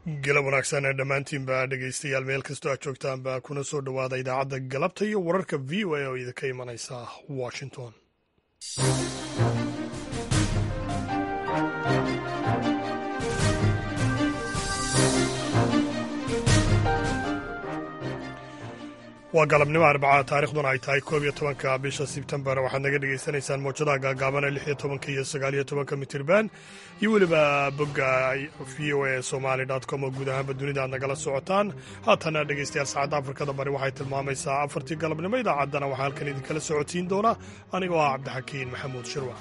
galab wanaagsan ee dhammaantiinba dhegaystayaal meel kastoo aad joogtaanba kuna soo dhowaada idaacadda galabta iyo wararka v o a oo idinka imanaysa washington. waa galabnimo arbacaa taarikhduna ay tahay 11 bisha sebtembar. waxaad naga dhegaysanaysaan mawjadaha gaagaaban ee 16 iyo 19 mitirban iyo weliba bogga v o a somali.com oo guud ahaanba dunida aad nagala socotaan. haatana dhegaystayaal saacadda afrikada bari waxay tilmaamaysaa 4tii galabnimo. idaacaddana waxaa halkan idinkala socotiin doona anigoo ah cabdixakiin maxamuud shirwa.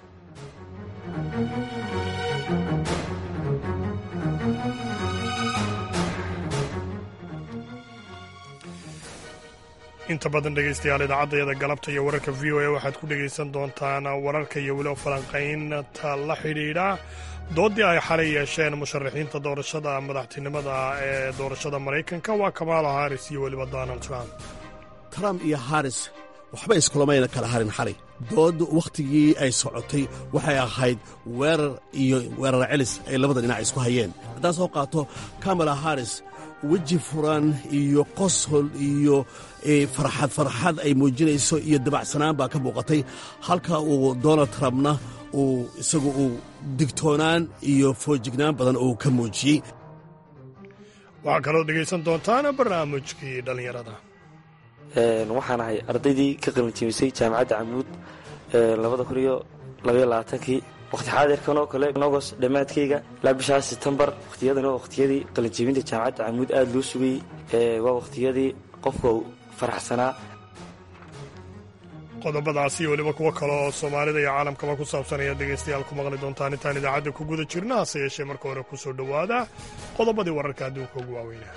inta badan dhegaystayaal idaacaddayada galabta iyo wararka v o a waxaad ku dhegaysan doontaan wararka iyo weliba falanqaynta la xidhiidha doodii ay xalay yeesheen musharaxiinta doorashada madaxtinimada ee doorashada maraykanka waa kamala haris iyo weliba donald trump iyo haris waxba iskulamayna kala harin xalay. dood wakhtigii ay socotay waxay ahayd weerar iyo weerar celis ay labada dhinac isku hayeen. haddaan soo qaato kamala haris, weji furan iyo qosol iyo farxad ay muujinayso iyo dabacsanaan baa ka muuqatay, halka uu donald trumpna isagu uu digtoonaan iyo foojignaan badan uu ka muujiyey. waxaa kaloo dhegaysan doontaan barnaamijkii dhallinyarada. waxaan ahay ardaydii ka qalinjebisay jaamacadda camuud 2022 waqti xaadirkan oo kale nogos dhammaadkayga ilaa bishaa Septembar. waqtiyadan oo waqtiyadii qalinjebinta jaamacadda camuud aad loo sugayey, waa waqtiyadii qofka uu faraxsanaa. qodobadaasi iyo weliba kuwo kale oo soomaalida iyo caalamkaba ku saabsan ayaad dhegaystayaal ku maqli doontaan intaan idaacadda ku guda jirna. hase yeeshee marka hore ku soo dhowaada qodobadii wararka adduunka ugu waaweynaa.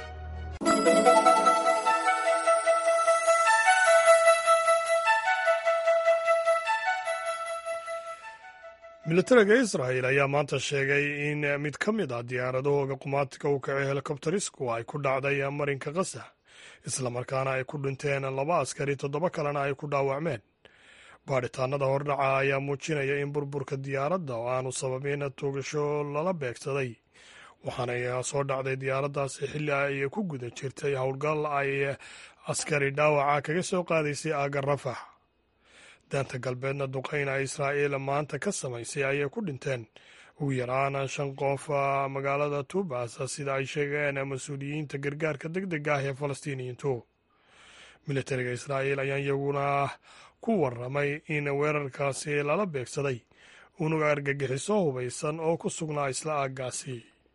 militariga israa'il ayaa maanta sheegay in mid ka mid ah diyaaradahooga qumaatiga u kacay helikobtarisku ay ku dhacday marinka kasa, islamarkaana ay ku dhinteen 2 askari 7 kalena ay ku dhaawacmeen. baadhitaanada hordhaca ayaa muujinaya in burburka diyaaradda oo aanu sababin toogasho lala beegsaday, waxaana soo dhacday diyaaraddaasi xilli ay ku guda jirtay howlgal ay askari dhaawaca kaga soo qaadaysay aagga rafax. daanta galbeedna duqayna israa'iil maanta ka samaysay ayay ku dhinteen ugu yaraan 5 qof magaalada tubas, sida ay sheegeen mas-uuliyiinta gargaarka degdega ah ee falastiiniyiintu. militariga israa'iil ayaa iyaguna ku warramay in weerarkaasi lala beegsaday unuga argagixiso hubaysan oo ku sugnaa isla aaggaasi.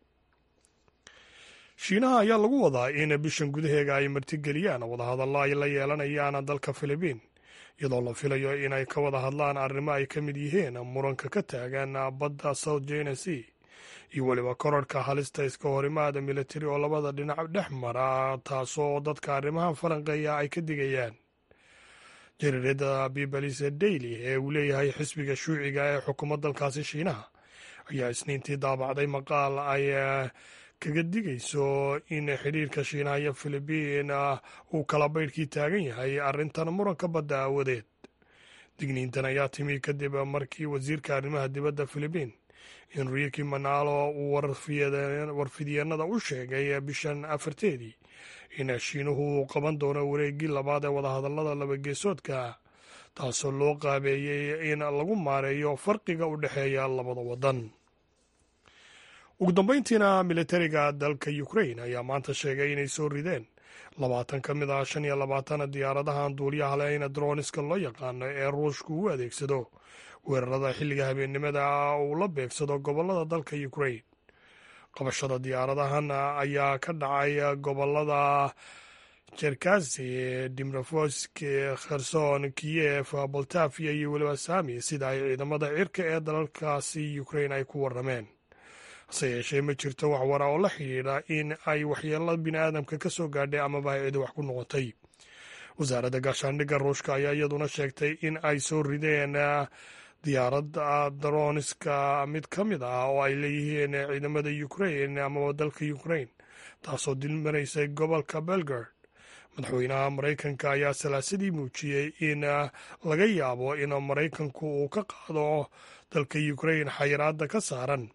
shiinaha ayaa lagu wadaa in bishan gudaheega ay martigeliyaan wadahadallo ay la yeelanayaan dalka filibiin, iyadoo la filayo inay ka wada hadlaan arrimo ay ka mid yihiin muranka ka taagan badda South China Sea iyo weliba kororhka halista iska horimaada militari oo labada dhinac dhex mara, taasoo dadka arrimahan falanqeeya ay ka digayaan. jariirada People's Daily ee uu leeyahay xisbiga shuuciga ee xukuumadda dalkaasi shiinaha ayaa isniintii daabacday maqaal ay kaga digayso in xidhiirka shiinaha iyo filibiin uu kala baydhkii taagan yahay arrintan muranka badda aawadeed. digniintan ayaa timi kadib markii wasiirka arrimaha dibadda filibiin enrique manalo uu warfidyeenada u sheegay bishan 4 in shiinuhu uu qaban doono wareeggii labaad ee wadahadallada labageesoodka, taasoo loo qaabeeyey in lagu maareeyo farqiga u dhexeeya labada waddan. ugu dambayntiina militariga dalka Ukraine ayaa maanta sheegay inay soo rideen 20 ka mid ah 25 diyaaradahan duuliyaha leh droniska loo yaqaano ee ruushku u adeegsado weerarada xilliga habeennimada uu la beegsado gobollada dalka Ukraine. qabashada diyaaradahan ayaa ka dhacay gobollada Cherkasy, Dnipropetrovsk, Kherson, Kiev, Poltavia iyo weliba Sami, sida ay ciidamada cirka ee dalalkaasi Ukraine ay ku warrameen. hase yeeshee ma jirto wax wara oo la xidhiidha in ay waxyeelada bini'aadamka ka soo gaadhay amaba ay cidi wax ku noqotay. wasaaradda gaashaandhigga ruushka ayaa iyaduna sheegtay in ay soo rideen diyaaradda droniska mid ka mid ah oo ay leeyihiin ciidamada Ukraine amaba dalka Ukraine, taasoo dilmaraysay gobolka Belgorod. madaxweynaha maraykanka ayaa salaasadii muujiyey in laga yaabo in maraykanku uu ka qaado dalka Ukraine xayiraadda ka saaran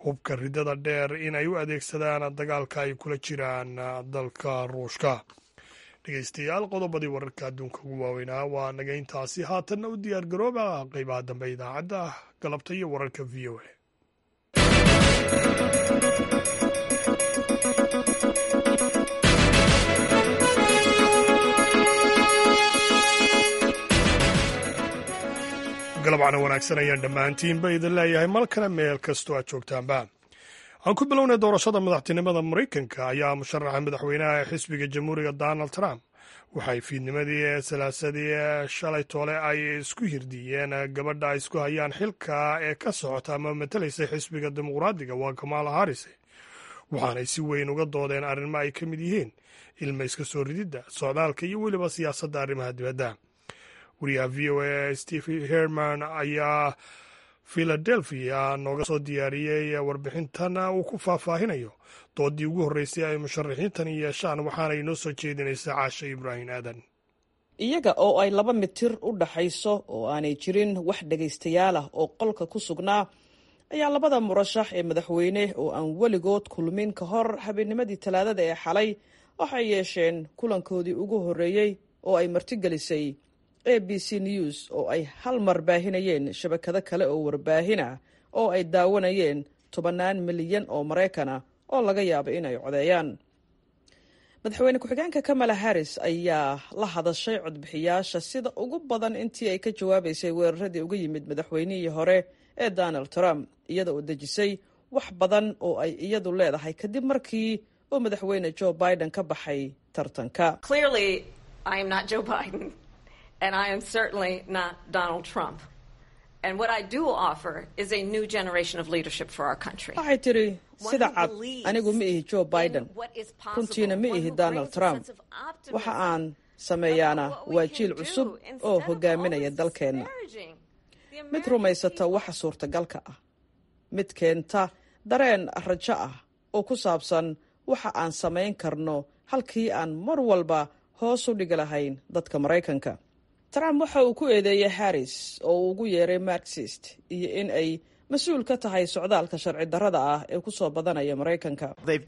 hubka ridada dheer in ay u adeegsadaan dagaalka ay kula jiraan dalka ruushka. dhegeystayaal, qodobadii wararka adduunka ugu waaweynaa waa naga intaasi. haatanna u diyaar garooba qeybaha dambe idaacadda galabta iyo wararka v o a. galabcana wanaagsan ayaan dhammaantiinba idin leeyahay mal kale meel kastoo aad joogtaanba. aan ku bilownay doorashada madaxtinimada maraykanka ayaa musharaxa madaxweynaha ee xisbiga jamhuuriga donald trump waxay fiidnimadii ee salaasadii shalay toole ay isku hirdiyeen gabadha ay isku hayaan xilka ee ka socota ama matalaysa xisbiga dimuqraadiga waa kamala harris, waxaanay si weyn uga doodeen arrimo ay ka mid yihiin ilma iska soo rididda, socdaalka iyo weliba siyaasadda arrimaha dibadda. wariyaha v o a steve herman ayaa philadelphia nooga soo diyaariyey warbixintan uu ku faahfaahinayo doodii ugu horreysay ay musharaxiintani yeeshaan, waxaana inoo soo jeedinaysaa caasha ibraahim aadan. iyaga oo ay 2 mitir u dhaxayso oo aanay jirin wax dhegaystayaal ah oo qolka ku sugnaa ayaa labada murashax ee madaxweyne oo aan weligood kulmin ka hor habeennimadii talaadada ee xalay waxay yeesheen kulankoodii ugu horreeyey oo ay martigelisay ABC News oo ay hal mar baahinayeen shabakado kale oo warbaahina oo ay daawanayeen 10 milyan oo Mareykan oo laga yaabo inay codeeyaan. madaxweyne ku-xigeenka Kamala Harris ayaa la hadashay codbixiyaasha sida ugu badan intii ay ka jawaabaysay weeraradii uga yimid madaxweynihii hore ee Donald Trump, iyada oo dejisay wax badan oo ay iyadu leedahay kadib markii uu madaxweyne Joe Biden ka baxay tartanka. Clearly, I am not Joe Biden. And I am certainly not Donald Trump. And what I do offer is a new generation of leadership for our country. waxay tiri sida cad anigu ma ihi Joe Biden, runtiina ma ihi Donald Trump. waxa aan sameeyaana waa jiil cusub oo hogaaminaya dalkeenna, mid rumaysata waxa suurtagalka ah, mid keenta dareen rajo ah oo ku saabsan waxa aan samayn karno halkii aan mar walba hoos u dhigi lahayn dadka Maraykanka. Trump waxa uu ku eedeeyay Harris oo uu ugu yeeray Marxist iyo in ay mas'uul ka tahay socdaalka sharci darrada ah ee ku soo badanaya Maraykanka.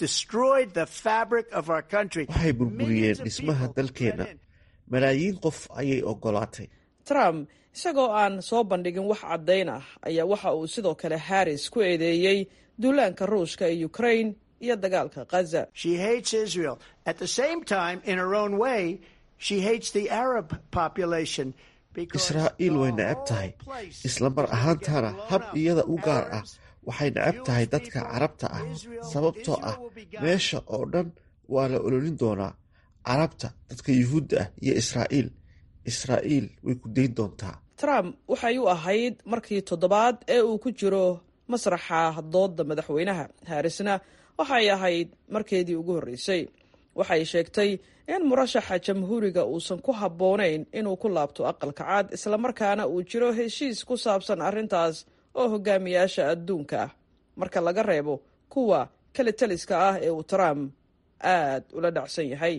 waxay burburiyeen dhismaha dalkeena, malaayiin qof ayay ogolaatay. Trump isagoo aan soo bandhigin wax caddayn ah ayaa waxa uu sidoo kale Harris ku eedeeyey duulaanka Ruushka ee Ukraine iyo dagaalka Gaza. She hates Israel. At the same time, in her own way, she hates the Arab population. Israa'iil way necab tahay, isla mar ahaantaana hab iyada u gaar ah waxay necab tahay dadka Carabta ah, sababtoo ah meesha oo dhan waa la ololin doonaa Carabta, dadka Yuhuudda ah iyo Israa'iil. Israa'iil way ku dayn doontaa. Trump waxay u ahayd markii 7aad ee uu ku jiro masraxa doodda madaxweynaha. Harrisna waxay ahayd markeedii ugu horreysay. waxay sheegtay in murashaxa jamhuuriga uusan ku habboonayn inuu ku laabto aqalka cad, isla markaana uu jiro heshiis ku saabsan arrintaas oo hogaamiyaasha adduunka ah marka laga reebo kuwa kale taliska ah ee uu Trump aad ula dhacsan yahay.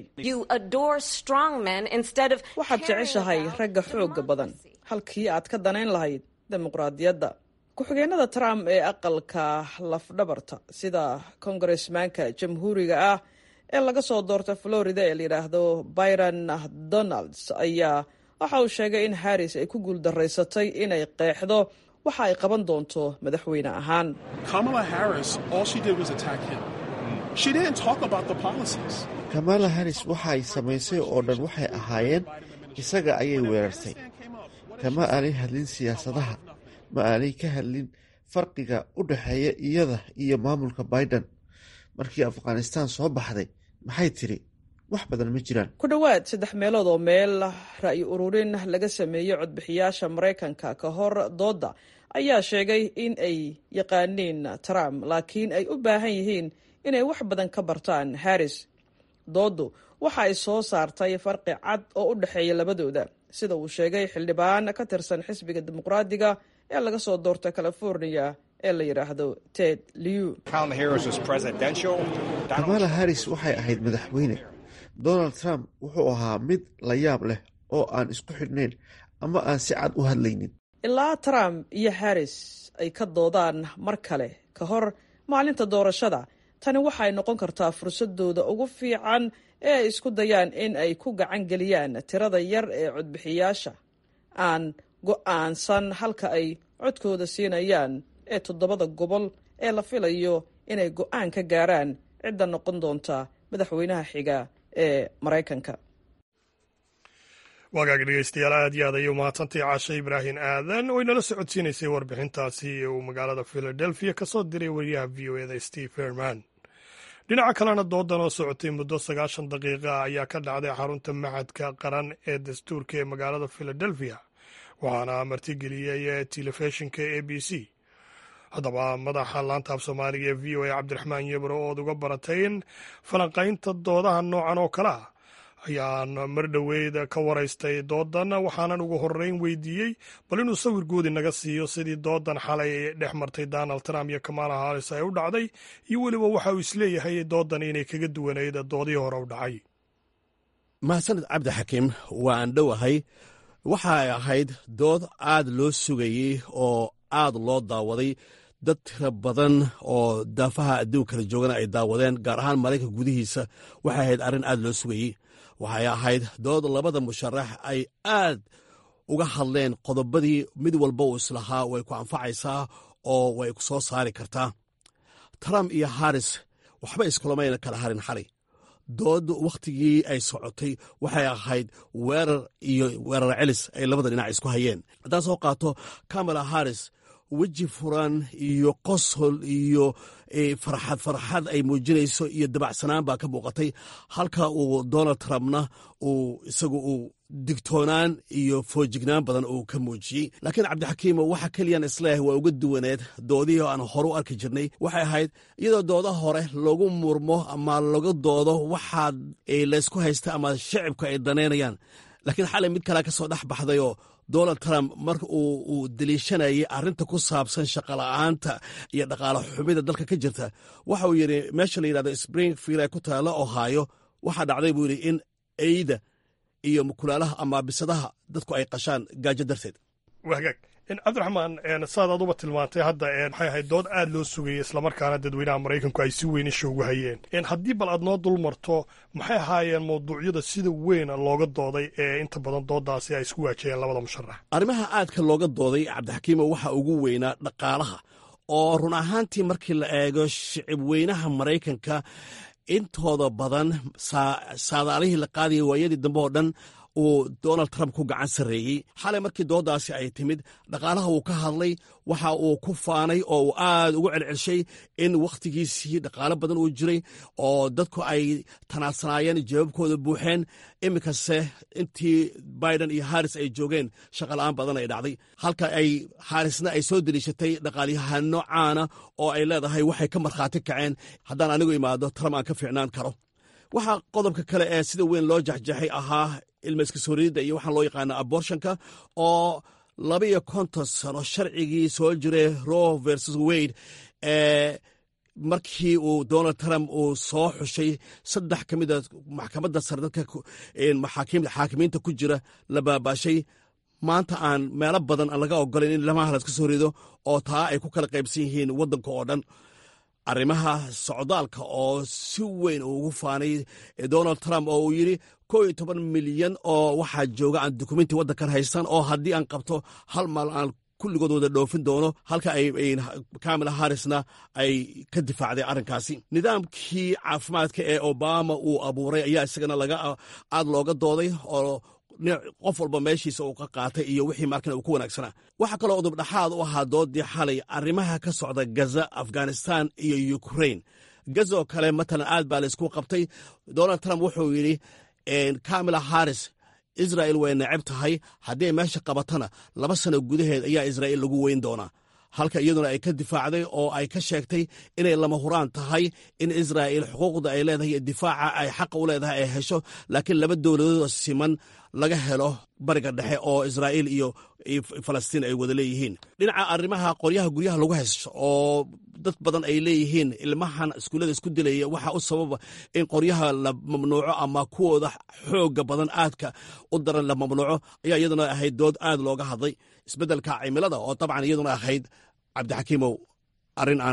waxaad jeceshahay ragga xoogga badan halkii aad ka danayn lahayd dimuqraadiyadda. ku-xigeenada Trump ee aqalka lafdhabarta sida congressmanka jamhuuriga ah ee laga soo doorta Florida ee la yidhaahdo Byron Donalds ayaa waxa uu sheegay in Harris ay ku guuldarraysatay inay qeexdo waxa ay qaban doonto madaxweyne ahaan. Kamala Harris, all she did was attack him. She didn't talk about the policies. Kamala Harris waxa ay samaysay oo dhan waxay ahaayeen isaga ayay weerartay. Kama aanay hadlin siyaasadaha, ma aanay ka hadlin farqiga u dhaxeeya iyada iyo maamulka Biden. markii Afghanistan soo baxday maxay tiri wax badan ma jiraan. ku dhawaad 3 meelood oo meel ra'yi ururin laga sameeyay codbixiyaasha Mareykanka ka hor dooda ayaa sheegay in ay yaqaaniin Trump laakiin ay u baahan yihiin inay wax badan ka bartaan Harris. doodu waxa ay soo saartay farqi cad oo u dhaxeeya labadooda, sida uu sheegay xildhibaan ka tirsan xisbiga dimuqraadiga ee laga soo doortay California ee la yiraahdo Ted Lieu. Kamala Harris waxay ahayd madaxweyne. Donald Trump wuxuu ahaa mid la yaab leh oo aan isku xidhnayn ama aan si cad u hadlaynin. Ilaa Trump iyo Harris ay ka doodaan mar kale ka hor maalinta doorashada tani waxay noqon kartaa fursadooda ugu fiican ee ay isku dayaan in ay ku gacan geliyaan tirada yar ee codbixiyaasha aan go'aansan halka ay codkooda siinayaan ee 7 gobol ee la filayo inay go'aan ka gaaraan cidda noqon doonta madaxweynaha xiga ee Mareykanka. wagaag dhegeystayaal aad iyo aad ayay umahadsantay caashe ibraahim aadan oo inala socodsiinaysay warbixintaasi uu magaalada Philadelphia ka soo diray wariyaha v o eda Steve Herman. dhinaca kalena doodan oo socotay muddo 90 daqiiqa ayaa ka dhacday xarunta maxadka qaran ee dastuurka ee magaalada Philadelphia waxaana martigeliyey telefishinka ABC. haddaba madaxa laanta af soomaaliga ee v o a cabdiraxmaan yebro ood uga barateen falanqaynta doodaha noocan oo kale ah ayaan mar dhoweyd ka waraystay doodan waxaanan ugu horreyn weydiiyey bal inuu sawir guudi naga siiyo sidii doodan xalay dhex martay Donald Trump iyo Kamala Harris ay u dhacday iyo weliba waxa uu isleeyahay doodan inay kaga duwanayd doodii hore u dhacay. mahadsanid cabdixakiim waan dhowahay. waxay ahayd dood aad loo sugayey oo aad loo daawaday. dad tira badan oo daafaha adduunka kala joogana ay daawadeen, gaar ahaan maraykanka gudihiisa. waxay ahayd arrin aad loo sugayey. waxay ahayd dood labada musharax ay aad uga hadleen qodobadii mid walba uu islahaa way ku anfacaysaa oo way ku soo saari kartaa. Trump iyo Harris waxba iskulamayna kala harin xalay. dood wakhtigii ay socotay waxay ahayd weerar iyo weerar celis ay labada dhinac isku hayeen. haddaan soo qaato Kamala Harris, weji furan iyo qosol iyo farxad ay muujinayso iyo dabacsanaan baa ka muuqatay, halka uu Donald Trumpna isagu uu digtoonaan iyo foojignaan badan uu ka muujiyey. laakiin cabdixakiimo waxa keliyan isleeyahay waa uga duwaneed doodihii oo aan hore u arki jirnay. waxay ahayd iyadoo dooda hore lagu murmo ama laga doodo waxaa laysku haysta ama shacibku ay danaynayaan, laakiin xalay mid kalea ka soo dhex baxdayoo Donald Trump marka uu daliishanayay arrinta ku saabsan shaqola'aanta iyo dhaqaale xumida dalka ka jirta, waxa uu yidhi meesha la yidhahdo Springfield ee ku taalla Ohio waxaa dhacday buu yidhi in eyda iyo mukulaalaha ama bisadaha dadku ay qashaan gaajo darteed. wagaag cabdiraxmaan saad aad uba tilmaantay hadda maxay ahayd dood aad loo sugayay islamarkaana dadweynaha maraykanku ay si weyn isha ugu hayeen. haddii bal aad noo dul marto maxay ahaayeen mawduucyada sida weyn looga dooday ee inta badan doodaasi ay isku waajaheen labada musharax? arrimaha aadka looga dooday cabdixakiimo waxa ugu weynaa dhaqaalaha, oo run ahaantii markii la eego shicib weynaha maraykanka intooda badan saadaalihii la qaadayay waayadii dambe oo dhan uu Donald Trump ku gacan sarreeyey. xalay markii doodaasi ay timid dhaqaalaha uu ka hadlay, waxa uu ku faanay oo uu aad ugu celcelshay in wakhtigiisii dhaqaalo badan uu jiray oo dadku ay tanaadsanaayeen, jawaabkooda buuxeen. iminkase intii Biden iyo Harris ay joogeen shaqola'aan badan ay dhacday, halka ay Harrisna ay soo deliishatay dhaqaalyahanno caana oo ay leedahay waxay ka markhaati kaceen haddaan anigu imaado Trump aan ka fiicnaan karo. waxaa qodobka kale ee sida weyn loo jaxjaxay ahaa ilmayska sooriyadda iyo waxaan loo yaqaana abortionka oo 52 sano sharcigii soo jiray Roe versus Wade markii uu Donald Trump uu soo xushay 3 ka mid a maxkamadda sare dadka xaakimiinta ku jira la baabaashay. maanta aan meelo badan aan laga ogolayn in lamaha la iska soo rido oo taa ay ku kala qaybsan yihiin waddanka oo dhan. arrimaha socdaalka oo si weyn ugu faanay Donald Trump oo uu yidhi 11 milyan oo waxaa jooga aan dukumenti waddankan haysan oo haddii aan qabto hal maal aan kulligood wada dhoofin doono, halka ay Kamala Harrisna ay ka difaacday arrinkaasi. nidaamkii caafimaadka ee Obama uu abuuray ayaa isagana aad looga dooday oo qof walba meeshiisa uu ka qaatay iyo wixii markan uu ku wanaagsanaa. waxaa kaloo udubdhaxaad u ahaa doodii xalay arrimaha ka socda Gaza, Afghanistan iyo Ukraine. Gaza oo kale matalan aad baa laysku qabtay. Donald Trump wuxuu yidhi Kamala Harris Israel way neceb tahay, haddii ay meesha qabatana 2 sano gudaheed ayaa Israel lagu weyn doonaa, halka iyaduna ay ka difaacday oo ay ka sheegtay inay lama huraan tahay in Israel xuquuqda ay leedahay iyo difaaca ay xaqa u leedahay ay hesho, laakiin 2 dowladood siman laga helo bariga dhexe oo Israel iyo Falastiin ay wada leeyihiin. dhinaca arrimaha qoryaha guryaha lagu haysto oo dad badan ay leeyihiin ilmahan iskuullada isku dilaya waxa u sababa in qoryaha la mamnuuco ama kuwooda xooga badan aadka u daran la mamnuuco, ayaa iyaduna ahayd dood aad looga hadlay. isbeddelka cimilada oo dabcan iyaduna ahayd cabdixakiimow arrin aan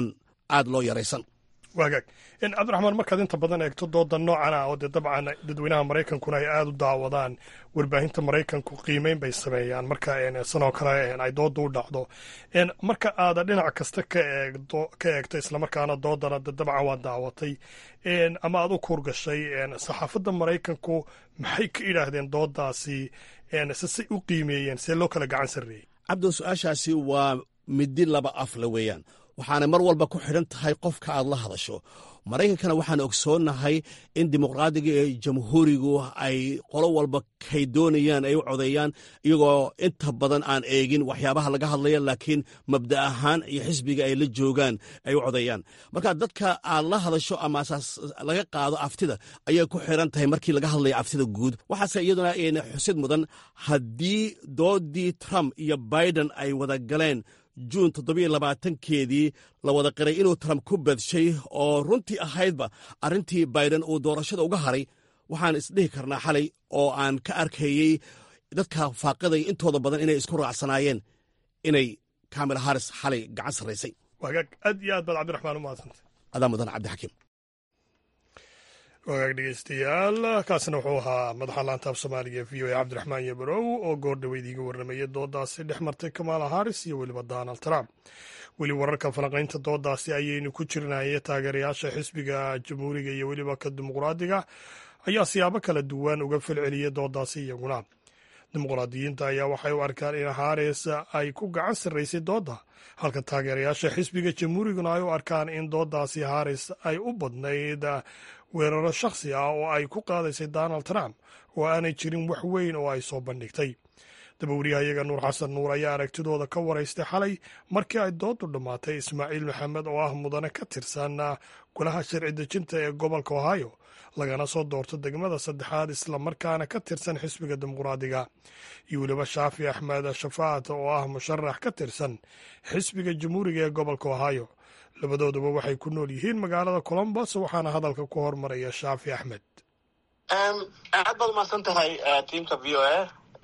aad loo yaraysan. waagaag cabdiraxmaan, markaad inta badan eegto dooda noocan ah oo dee dabcan dadweynaha maraykankuna ay aada u daawadaan, warbaahinta maraykanku qiimeyn bay sameeyaan marka sanoo kale ay dooda u dhacdo, marka aada dhinac kasta ka eegto islamarkaana doodana dabcan waa daawatay ama aad u kuurgashay, saxaafadda maraykanku maxay ka idhaahdeen doodaasi, sesay u qiimeeyeen, see loo kala gacan sarreeyey? cabdo, su-aashaasi waa midi laba afle weeyaan, waxaanay mar walba ku xidhan tahay qofka aad la hadasho. maraykankana waxaan ogsoonnahay in dimuqraadiga iyo jamhuurigu ay qolo walba kay doonayaan ay u codeeyaan, iyagoo inta badan aan eegin waxyaabaha laga hadlaya, laakiin mabda ahaan iyo xisbiga ay la joogaan ay u codeeyaan. marka dadka aad la hadasho ama asaas laga qaado aftida ayay ku xidhan tahay markii laga hadlaya aftida guud. waxaase iyaduna xusid mudan, haddii doodii Trump iyo Biden ay wada galeen juun 27keedii la wada qiray inuu Trump ku badshay oo runtii ahaydba arrintii Biden uu doorashada uga haray, waxaan isdhihi karnaa xalay oo aan ka arkayey dadka faaqiday intooda badan inay isku raacsanaayeen inay Kamala Harris xalay gacan sarraysay. wagaag aad iyo aad baad cabdiraxmaan u mahadsantay. adaa mudan cabdixakiim. wagaag dhegeystayaal, kaasina wuxuu ahaa madaxa laanta af soomaaliga v o a cabdiraxmaan yabarow oo goordhaweyd iga warramayay doodaasi dhex martay Kamala Harris iyo weliba Donald Trump. weli wararka falanqaynta doodaasi ayaynu ku jirnay. taageerayaasha xisbiga jamhuuriga iyo weliba ka dimuqraadiga ayaa siyaabo kala duwan uga falceliyay doodaasi. iyaguna dimuqraadiyiinta ayaa waxay u arkaan in Harris ay ku gacan sarraysay dooda, halka taageerayaasha xisbiga jamhuuriguna ay u arkaan in doodaasi Harris ay u badnayd weeraro shakhsi ah oo ay ku qaadaysay Donald Trump oo aanay jirin wax weyn oo ay soo bandhigtay. dabawaryahayaga nuur xasan nuur ayaa aragtidooda ka waraystay xalay markii ay doodu dhammaatay Ismaaciil Maxamed oo ah mudane ka tirsan golaha sharci dejinta ee gobolka Ohio, lagana soo doorto degmada 3aad islamarkaana ka tirsan xisbiga dimuqraadiga, iyo weliba Shaafi Axmed Shafaat oo ah musharax ka tirsan xisbiga jamhuuriga ee gobolka Ohio. labadooduba waxay ku nool yihiin magaalada Columbus, waxaana hadalka ku hormaraya Shaafi Axmed. aad baad umahadsan tahay tiimka v o a.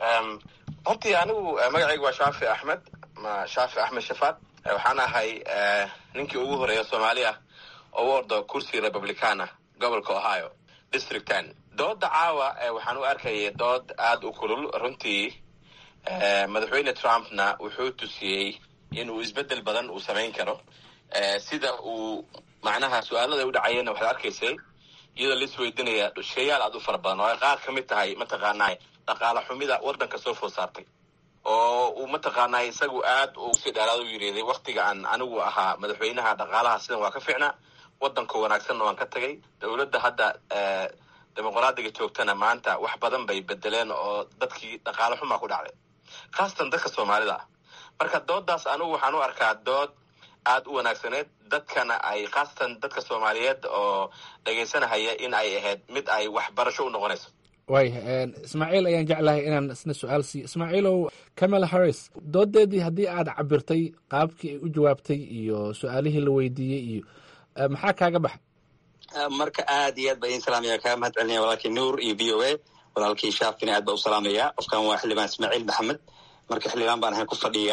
hortii anigu magacaygu waa Shaafi Axmed Shafaat. waxaan ahay ninkii ugu horeeya Soomaaliya oo u ordo kursi Republicana gobolka Ohio District 10. dooda caawa waxaan u arkayay dood aad u kulul runtii. madaxweyne Trumpna wuxuu tusiyey inuu isbedel badan uu samayn karo. sida uu macnaha su-aalada u dhacayeenna waxaad arkaysay iyadoo la isweydiinaya sheeyaal aad u fara badan oo ay qaar ka mid tahay mataqaanaa dhaqaale xumida waddanka soo food saartay, oo uu mataqaanaa isagu aad u si dheeraad u yiriday waqtiga aan anigu ahaa madaxweynaha dhaqaalaha sidan waa ka fiicnaa, waddanka wanaagsanna waan ka tagay. dowladda hadda dimuqraadiga joogtana maanta wax badan bay bedeleen oo dadkii dhaqaale xumaa ku dhacday, khaasatan dadka Soomaalida ah. marka doodaas anigu waxaan u arkaa dood aad u wanaagsaneed, dadkana ay khaasatan dadka Soomaaliyeed oo dhegaysanahaya in ay ahayd mid ay waxbarasho u noqonayso. waaya Ismaaciil ayaan jeclahay inaan isna su-aal siiyo. Ismaaciilow, Kamala Harris doodeedii haddii aad cabirtay qaabkii ay u jawaabtay iyo su-aalihii la weydiiyey iyo maxaa kaaga baxa? marka aad iyo aad baa idin salaamaya, kaaga mahad celinaya walaalkii nuur iyo v o a. walaalkii Shaafina aad baa u salaamaya. qofkan waa xildhibaan Ismaaciil Maxamed. marka xildhibaan baan ahayn ku fadhiya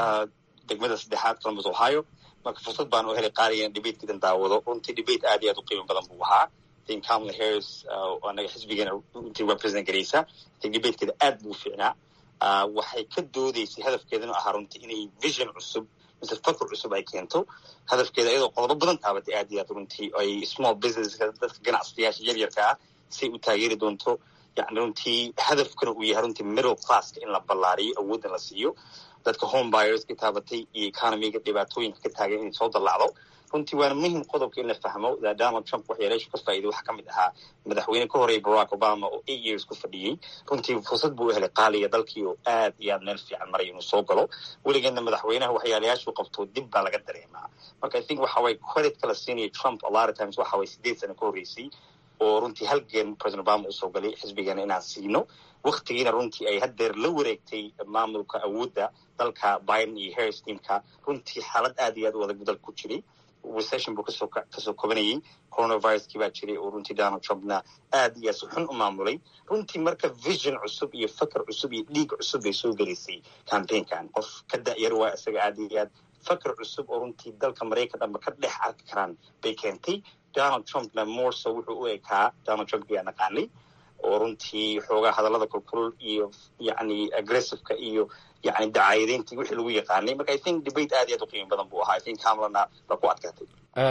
degmada 3aad Columbus Ohio. marka fursad baan u helay qaaligan debatekiidan daawado. runtii debate aad iyo aad u qiimo badan buu ahaa. Kamala Harris anaga xisbigeena runtii represent garaysa. debatekeeda aad buu fiicnaa. waxay ka doodaysay hadafkeedana ahaa runtii inay vision cusub mise fakr cusub ay keento. hadafkeeda iyadoo qodobo badan taabatay aad iyo aad runtii ay small business dadka ganacsadayaasha yaryarka ah si u taageeri doonto. yani runtii hadafkana uu yahay runtii middle classka in la ballaariyo, awoodna la siiyo. dadka home buyers ka taabatay iyo economiga dhibaatooyinka ka taagan inay soo dallacdo. runtii waana muhim qodobka in la fahmo. Donald Trump waxyeeleeshu ka faa'iiday waxaa ka mid ahaa madaxweyne ka horeeyay Barack Obama oo 8 years ku fadhiyey. runtii fursad buu u helay qaaliga dalkii oo aad iyo aad meel fiican maray inuu soo galo. weligeedna madaxweynaha waxyaalayaashu qabto dib baa laga dareemaa. marka I think waxa way credit kala siinaya Trump a lot of times waxa way 8 sano ka horeysay oo runtii halgeen President Obama uu soo galay xisbigeena inaan siino. waqtigiina runtii ay haddeer la wareegtay maamulka awoodda dalka Biden iyo Harris teamka. runtii xaalad aad iyo aad u adag dalka ku jiray. recession buu kasoo kobanayay. coronaviruskii baa jiray oo runtii Donald Trumpna aad iyo si xun u maamulay. runtii marka vision cusub iyo fakar cusub iyo dhiig cusub bay soo gelaysay campaignkan. qof ka da'yar waa isaga aad iyo aad fakar cusub oo runtii dalka maraykan dhanba ka dhex arki karaan bay keentay. Donald Trumpna morso wuxuu u ekaa Donald Trump yaa naqaanay oo runtii xoogaa hadallada kulkulul iyo yacni aggressiveka iyo yacni dacaayadeyntii wixii lagu yaqaanay. Marka I think debate aad iyo aad u qiimo badan buu ahaa. I think Kamalana la ku adkaatay.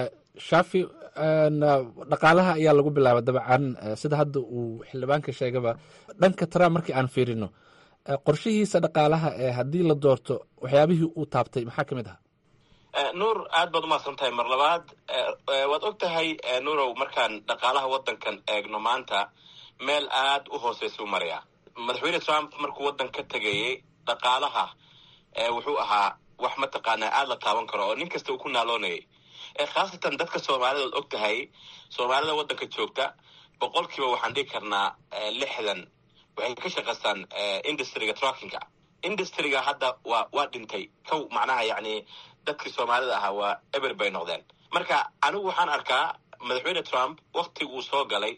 Shafi, dhaqaalaha ayaa lagu bilaabay dabcan sida hadda uu xildhibaanka sheegaba. Dhanka Trump markii aan fiirino qorshihiisa dhaqaalaha haddii la doorto waxyaabihii uu taabtay maxaa ka mid ahaa? nuur aad baad umahadsan tahay mar labaad. waad og tahay nuurow, markaan dhaqaalaha waddankan eegno maanta meel aad u hooseysa u marayaa. madaxweyne Trump markuu waddan ka tegayey dhaqaalaha wuxuu ahaa wax mataqaanaa aad la taaban karo oo nin kasta uu ku naaloonayay. khaasatan dadka soomaalida ood og tahay, soomaalida waddanka joogta boqolkiiba waxaan dhihi karnaa 60 waxay ka shaqaystaan industriga truckinga. industriga hadda waa dhintay kow, macnaha yacni dadkii soomaalida ahaa waa eber bay noqdeen. marka anigu waxaan arkaa madaxweyne Trump waktigii uu soo galay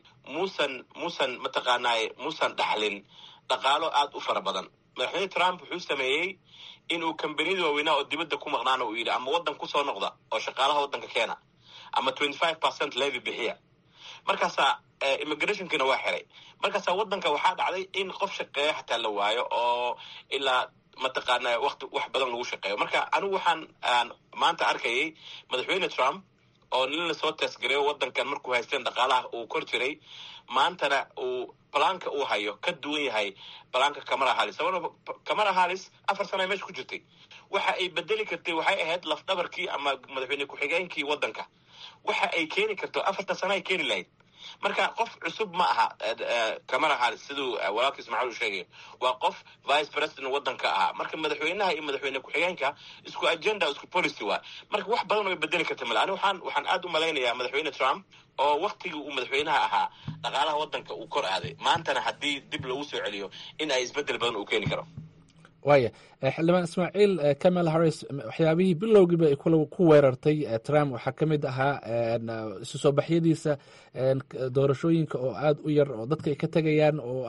muusan mataqaanaaye muusan dhaxlin dhaqaalo aad u fara badan. madaxweyne Trump wuxuu sameeyey inuu kambaniyada waaweynaa oo dibadda ku maqnaana uu yidhi ama waddan ku soo noqda oo shaqaalaha waddanka keena ama 25% levy bixiya. markaasaa immigrationkiina waa xiray. markaasaa waddanka waxaa dhacday in qof shaqeeya xataa la waayo oo ilaa mataqaanaa waqti wax badan lagu shaqeeyo. marka anigu waxaan maanta arkayay madaxweyne Trump oo nin la soo teesgareeyo waddankan markuu haysteen dhaqaalaha uu kor jiray, maantana uu balaanka uu hayo ka duwan yahay balaanka Kamala Harris. sababna Kamala Harris 4 sano ay meesha ku jirtay. waxa ay bedeli kartay waxay ahayd lafdhabarkii ama madaxweyne ku-xigeenkii waddanka. waxa ay keeni karto 4 sano ay keeni lahayd. marka qof cusub ma aha Kamala Harris siduu walaalkii Ismaaciil u sheegay. waa qof vice president waddanka ahaa. marka madaxweynaha iyo madaxweyne ku-xigeenka isku agenda isku policy waa. marka wax badan oo bedeli karta mala. ani waxaan aad u malaynayaa madaxweyne Trump oo waktigii uu madaxweynaha ahaa dhaqaalaha waddanka uu kor aaday, maantana haddii dib lagu soo celiyo in ay isbedel badan uu keeni karo. waaya xildhibaan Ismaaciil, Kamala Harris waxyaabihii bilowgiiba ay ku weerartay Trump waxaa ka mid ahaa isu soo baxyadiisa doorashooyinka oo aad u yar oo dadka ay ka tegayaan oo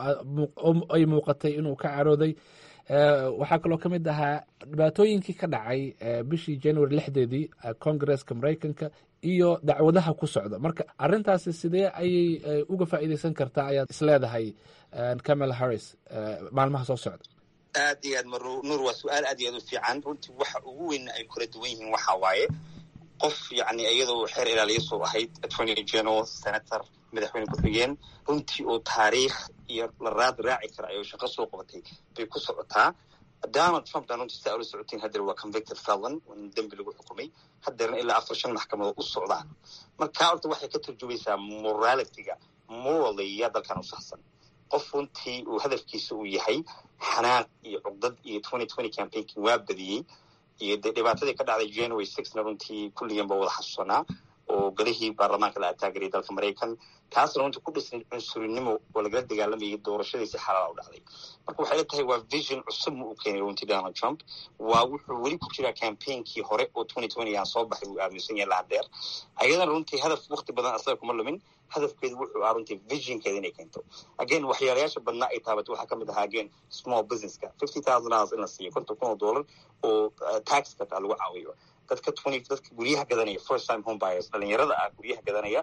ay muuqatay inuu ka carooday. waxaa kaloo ka mid ahaa dhibaatooyinkii ka dhacay bishii January 6 Congaresska Maraykanka iyo dacwadaha ku socda. marka arrintaasi sidee ayay uga faa'iidaysan kartaa ayaad isleedahay Kamala Harris maalmaha soo socda? aad iyo aad nuur, waa su-aal aad iyo aad u fiican. runtii waxa ugu weyn ay kula duwan yihiin waxa waaye qof yacni iyadoo xeer ilaaliya soo ahayd attorney general, senator, madaxweyne ku-xigeen, runtii oo taariikh iyo la raaci kara ayuu shaqo soo qabatay bay ku socotaa. Donald Trump daan runtii saa ula socotiin haddeer waa convicted felon, dembi lagu xukumay, haddeerna ilaa 4-5 maxkamadood u socdaan. marka horta waxay ka turjumaysaa moralityga, morally yaa dalkan u saxsan. qof runtii uu hadafkiisa uu yahay xanaaq iyo cugdad iyo 2020 campaignki waa badiyey iyo dee dhibaatadii ka dhacday January 6na runtii kulligan ba wada xasuusanaa oo galihii baarlamaanka la ataagariyay dalka Maraykan. taasna runtii ku dhisan cunsurinimo oo lagala dagaalamayay doorashadii si xalaal u dhacday. marka waxay la tahay waa vision cusub uu keenay runtii Donald Trump. waa wuxuu weli ku jiraa campaignki hore oo 2020 aan soo baxay uu aaminsan yahay lahadeer. ayadana runtii hadaf waqti badan asaga kuma lumin. hadafkeedu wuxuu ahaa runtii visionkeeda inay keento. again waxyaalayaasha badnaa ay taabatay waxaa ka mid ahaa again small businesska $50,000 in la siiyo $50,000 oo tax cut lagu caawiyo dadka guryaha gadanaya, first time home buyers, dhalinyarada ah guryaha gadanaya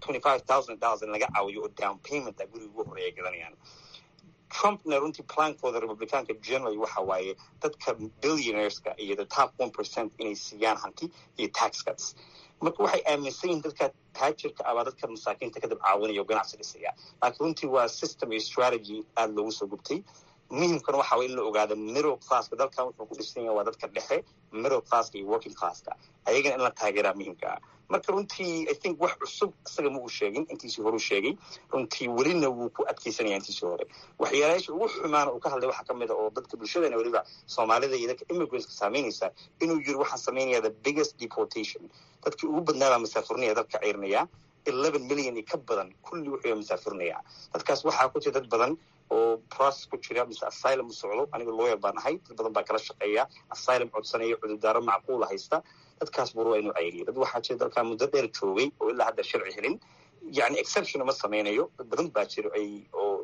$25,000 in laga caawiyo oo down payment guriga ugu horeeya gadanayaan. Trumpna runtii plankooda republicaanka generally waxa waaye dadka billionaireska iyo the top 1% inay siiyaan hanti iyo tax cuts. marka waxay aaminsan yihiin dadka taajirka ama dadka masaakiinta kadib caawinaya oo ganacsi dhisaya. laakiin runtii waa system iyo strategy aad loogu soo gubtay. muhiimkana waxa waa in la ogaado middle classka dalkan wuxuu ku dhisan yahay waa dadka dhexe, middle classka iyo working classka, ayagana in la taageeraa muhiimka ah. marka runtii I think wax cusub isaga ma uu sheegin, intiisii hore u sheegay. runtii welina wuu ku adkeysanaya intiisii hore. waxyaalayaasha ugu xumaana uu ka hadlay waxaa ka mid a oo dadka bulshadana weliba Soomaalida iyo dadka immigrantska saameynaysa inuu yiri waxaan sameynaya the biggest deportation. dadkii ugu badnaabaa masaafurnaya dalka ciirnaya 11 milyan iyo ka badan kulli wuxuu masaafurnaya. dadkaas waxaa ku jira dad badan oo process ku jira mise asylum u socdo. aniga lawyer baan ahay, dad badan baa kala shaqeeya, asylum codsanaya, cudurdaaro macquul haysta. dadkaas buru inuu cayriyo. dad waxaa jira dalka muddo dheer joogay oo ilaa hadda sharci helin. yacni exception ma sameynayo. dad badan baa jira oo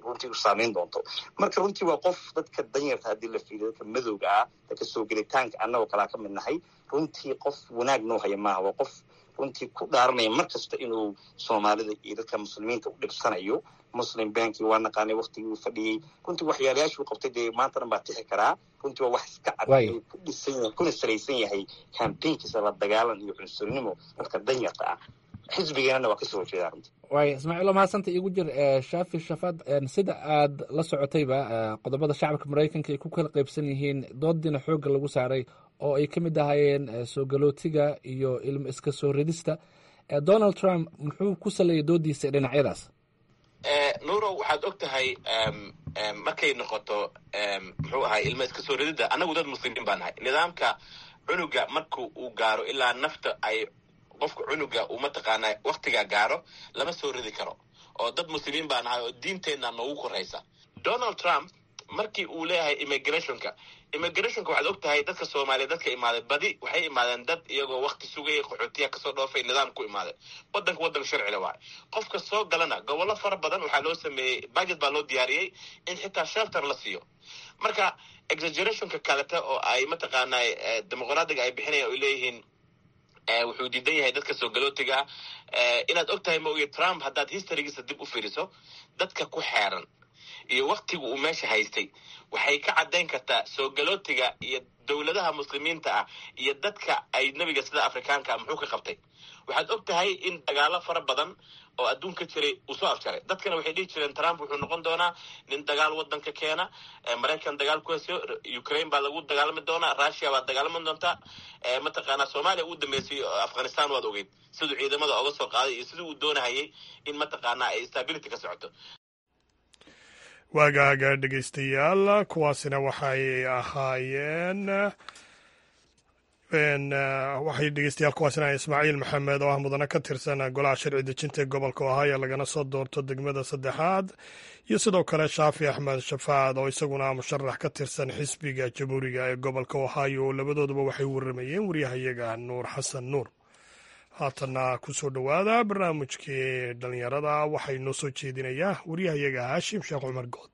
runtii u saameyn doonto. Marka runtii waa qof dadka danyarta haddii la fiiriyo dadka madowga ah dadka soo gelitaanka annagoo kalaa ka mid nahay runtii qof wanaag noo haya maaha. waa qof runtii ku dhaaranaya mar kasta inuu soomaalida iyo dadka muslimiinta u dhibsanayo. muslim banki waa naqaanay waqtigii uu fadhiyey runtii waxyaalayaashuu qabtay dee maanta dhan baa tixi karaa. runtii waa wax iska cad inuu ku dhisan yahay kuna salaysan yahay campaignkiisa la dagaalan iyo cunsurnimo dadka danyarta ah. xisbigeenana waa kasoo horjeedaa runtii. waay ismaaciil mahadsanta igu jir shaafi shafaad sida aad la socotayba qodobada shacabka maraykanka ay ku kala qaybsan yihiin doodiina xoogga lagu saaray oo ay ka mid ahaayeen soo galootiga iyo ilmo iska soo ridista. Donald Trump muxuu ku saleeyay doodiisa dhinacyadaas? nuurow waxaad og tahay markay noqoto muxuu ahay ilmo iska soo ridida annagu dad muslimiin baa nahay. nidaamka cunuga marka uu gaaro ilaa nafta ay qofka cunuga uu mataqaanaa waktigaa gaaro lama soo ridi karo oo dad muslimiin baa nahay oo diinteenna noogu koraysa. Donald Trump markii uu leeyahay immigrationka waxaad og tahay dadka Soomaaliya dadka imaaday badi waxay imaadeen dad iyagoo waqti sugay qaxootiga kasoo dhoofay nidaam ku imaaday wadan sharci leh waay. qofka soo galana gobollo fara badan waxaa loo sameeyey budget baa loo diyaariyey in xitaa shelter la siiyo. marka exaggerationka kaleta oo ay mataqaanaa dimuqraadiga ay bixinayaan oo leeyihiin wuxuu diidan yahay dadka soo galootiga inaad og tahay mooye Trump haddaad historygiisa dib u fiiriso dadka ku xeeran iyo waqtigu uu meesha haystay waxay ka caddayn kartaa soo galootiga iyo dowladaha muslimiinta ah iyo dadka ay nabiga sida afrikaanka muxuu ka qabtay. waxaad og tahay in dagaalo fara badan oo adduunka jiray uu soo afjaray. dadkana waxay dhihi jireen Trump wuxuu noqon doonaa nin dagaal wadanka keena. Maraykan dagaal ku hayso, Ukraine baa lagu dagaalami doonaa, Russia baa dagaalami doonta. mataqaanaa Soomaaliya uu dambeysay Afghanistan waad ogeyd siduu ciidamada uga soo qaaday iyo siduu u doonayay in mataqaanaa ay stability ka socoto. waagaaga dhegaystayaal kuwaasina waxay ahaayeen kuwaasina Ismaaciil Maxamed oo ah mudane ka tirsan golaha sharci dejinta ee gobolka Ohio lagana soo doorto degmada saddexaad iyo sidoo kale Shaafi Axmed Shafaad oo isaguna musharax ka tirsan xisbiga jamhuuriga ee gobolka Ohio. labadooduba waxay waramayeen waryahayaga Nuur Xasan Nuur. haatana ku soo dhowaada barnaamijkii dhalinyarada waxay noo soo jeedinayaa waryahayaga Haashim Sheekh Cumar Good.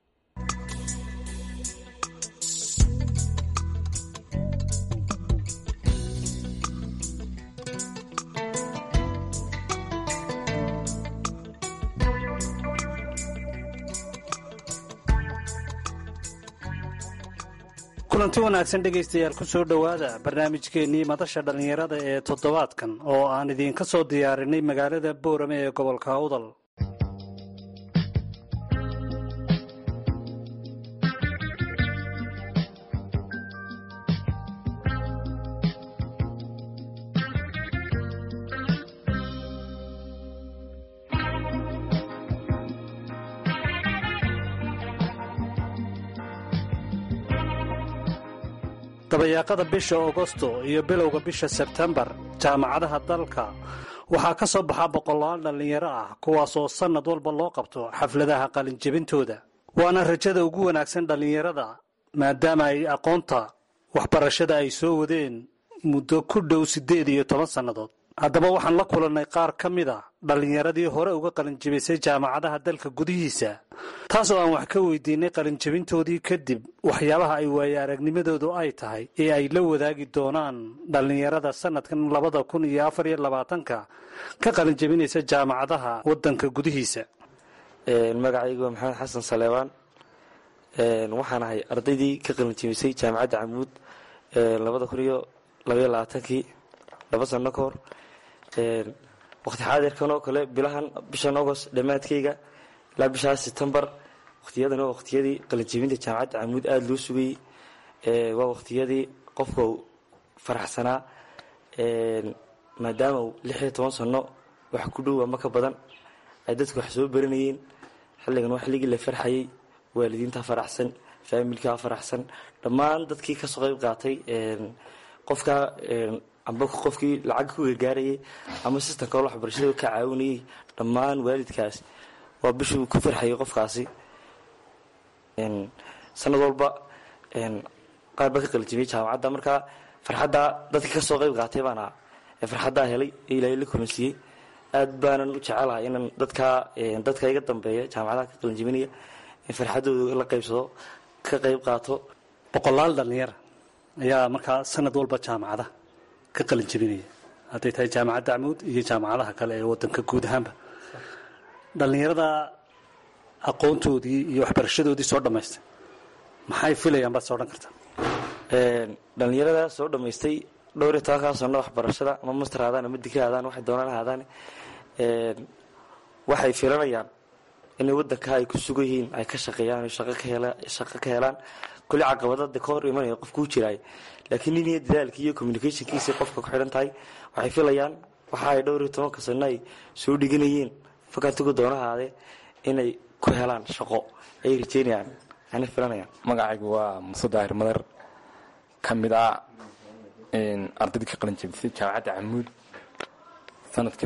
kulanti wanaagsan dhegaystayaal ku soo dhowaada barnaamijkeennii madasha dhallinyarada ee toddobaadkan oo aan idiinka soo diyaarinay magaalada Boorame ee gobolka Awdal. dabayaaqada bisha Agosto iyo bilowga bisha Sebtembar jaamacadaha dalka waxaa ka soo baxa boqolaal dhalinyaro ah kuwaasoo sanad walba loo qabto xafladaha qalinjebintooda. waana rajada ugu wanaagsan dhalinyarada maadaama ay aqoonta waxbarashada ay soo wadeen muddo ku dhow 18 sannadood. haddaba waxaan la kulannay qaar ka mid a dhallinyaradii hore uga qalinjebisay jaamacadaha dalka gudihiisa taasoo aan wax ka weydiinay qalinjebintoodii kadib waxyaabaha ay waaye aragnimadoodu ay tahay ee ay la wadaagi doonaan dhallinyarada sanadkan 2024 ka qalinjebinaysa jaamacadaha wadanka gudihiisa. magacaygu waa maxamed xasan saleebaan waxaan ahay ardaydii ka qalinjebisay jaamacadda Camuud 2022 laba sano ka hor. waqti xaadirkan oo kale bishan August dhamaadkayga ilaa bisha September waqtiyadan oo waqtiyadii qalinjebinta jaamacadda Camuud aad loo sugayay. waa waqtiyadii qofka faraxsanaa maadaama 16 sano wax ku dhow ama ka badan ay dadku wax soo baranayeen. xilligan waa xilligii la farxayay, waalidiinta faraxsan, familka faraxsan, dhammaan dadkii ka soo qayb qaatay qofka amba qofkii lacag ku gargaarayay ama systemka waxbarashada ka caawinayay dhammaan waalidkaas waa bishuu ku farxayay qofkaasi. sanad walba qaar ba ka qalinjebiyay jaamacadda. marka farxadda dadka ka soo qayb qaatay baana farxadda helay ilaahay la kulansiiyay aad baanan u jecelahay inaan dadka iga dambeeya jaamacadaha ka qalinjibinaya in farxadooda la qaybsado ka qayb qaato. boqolaal dhallinyara ayaa markaa sanad walba jaamacada ka qalinjibinaya, hadday tahay jaamacadda Camuud iyo jaamacadaha kale ee wadanka guud ahaanba. dhallinyarada aqoontoodii iyo waxbarashadoodii soo dhammaystay maxay filayaan baad soo odhan kartaa? dhallinyarada soo dhammaystay 12 sano waxbarashada ama master aadaan ama digri aadaan waxay doonaan aadaan waxay filanayaan in wadanka ay ku sugan yihiin ay ka shaqeeyaan shaqo ka helaan kulli caqabadada ka hor imanaya qofku u jiray, laakiin in dadaalkii iyo communicationkiisa qofka ku xidhan tahay waxay filayaan waxa ay 12 sano ay soo dhiganayeen fakartuga doonahaade inay ku helaan shaqo ay rajeynayaan ana filanayaan. magacaygu waa Muuse Daahir Madar kamid ah ardayda ka qalin jabisay jaamacadda Camuud sanadkii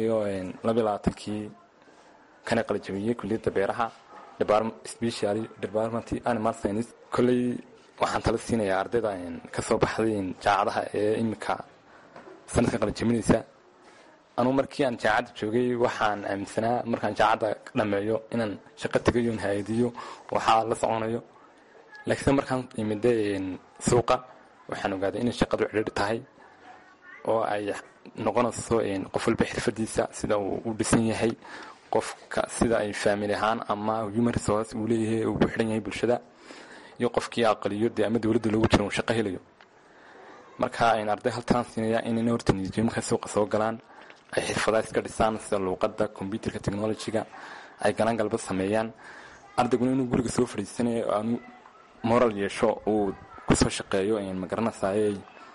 2022 kana qalin jabiyay kulliyadda beeraha special department animal science. kulli waxaan tala siinayaa ardayda ka soo baxday jaamacadaha ee imika sanadka qalin jabinaysa. anu markii aan jaamacadda joogay waxaan aaminsanaa markaan jaamacadda dhameeyo inaan shaqo tagayo hay'adiyo waxa la soconayo, laakiin markaan imiday suuqa waxaan ogaaday in shaqadu cidhiidh tahay oo ay noqonayso qof walba xirfadiisa sida uu u dhisan yahay, qofka sida ay family ahaan ama human resource uu leeyahay uu u xidhan yahay bulshada, iyo qofkii aqaliyada ama dawladda loogu jiro shaqo helayo. marka in arday haltaan siinaya in horta nidaamka suuqa soo galaan ay xirfadaha iska dhisaan sida luqadda, computerka, technology-ga ay galaan galba sameeyaan. ardayguna inuu guriga soo fadhiisanayo aanu moral yeesho uu ku soo shaqeeyo ma garanaysaa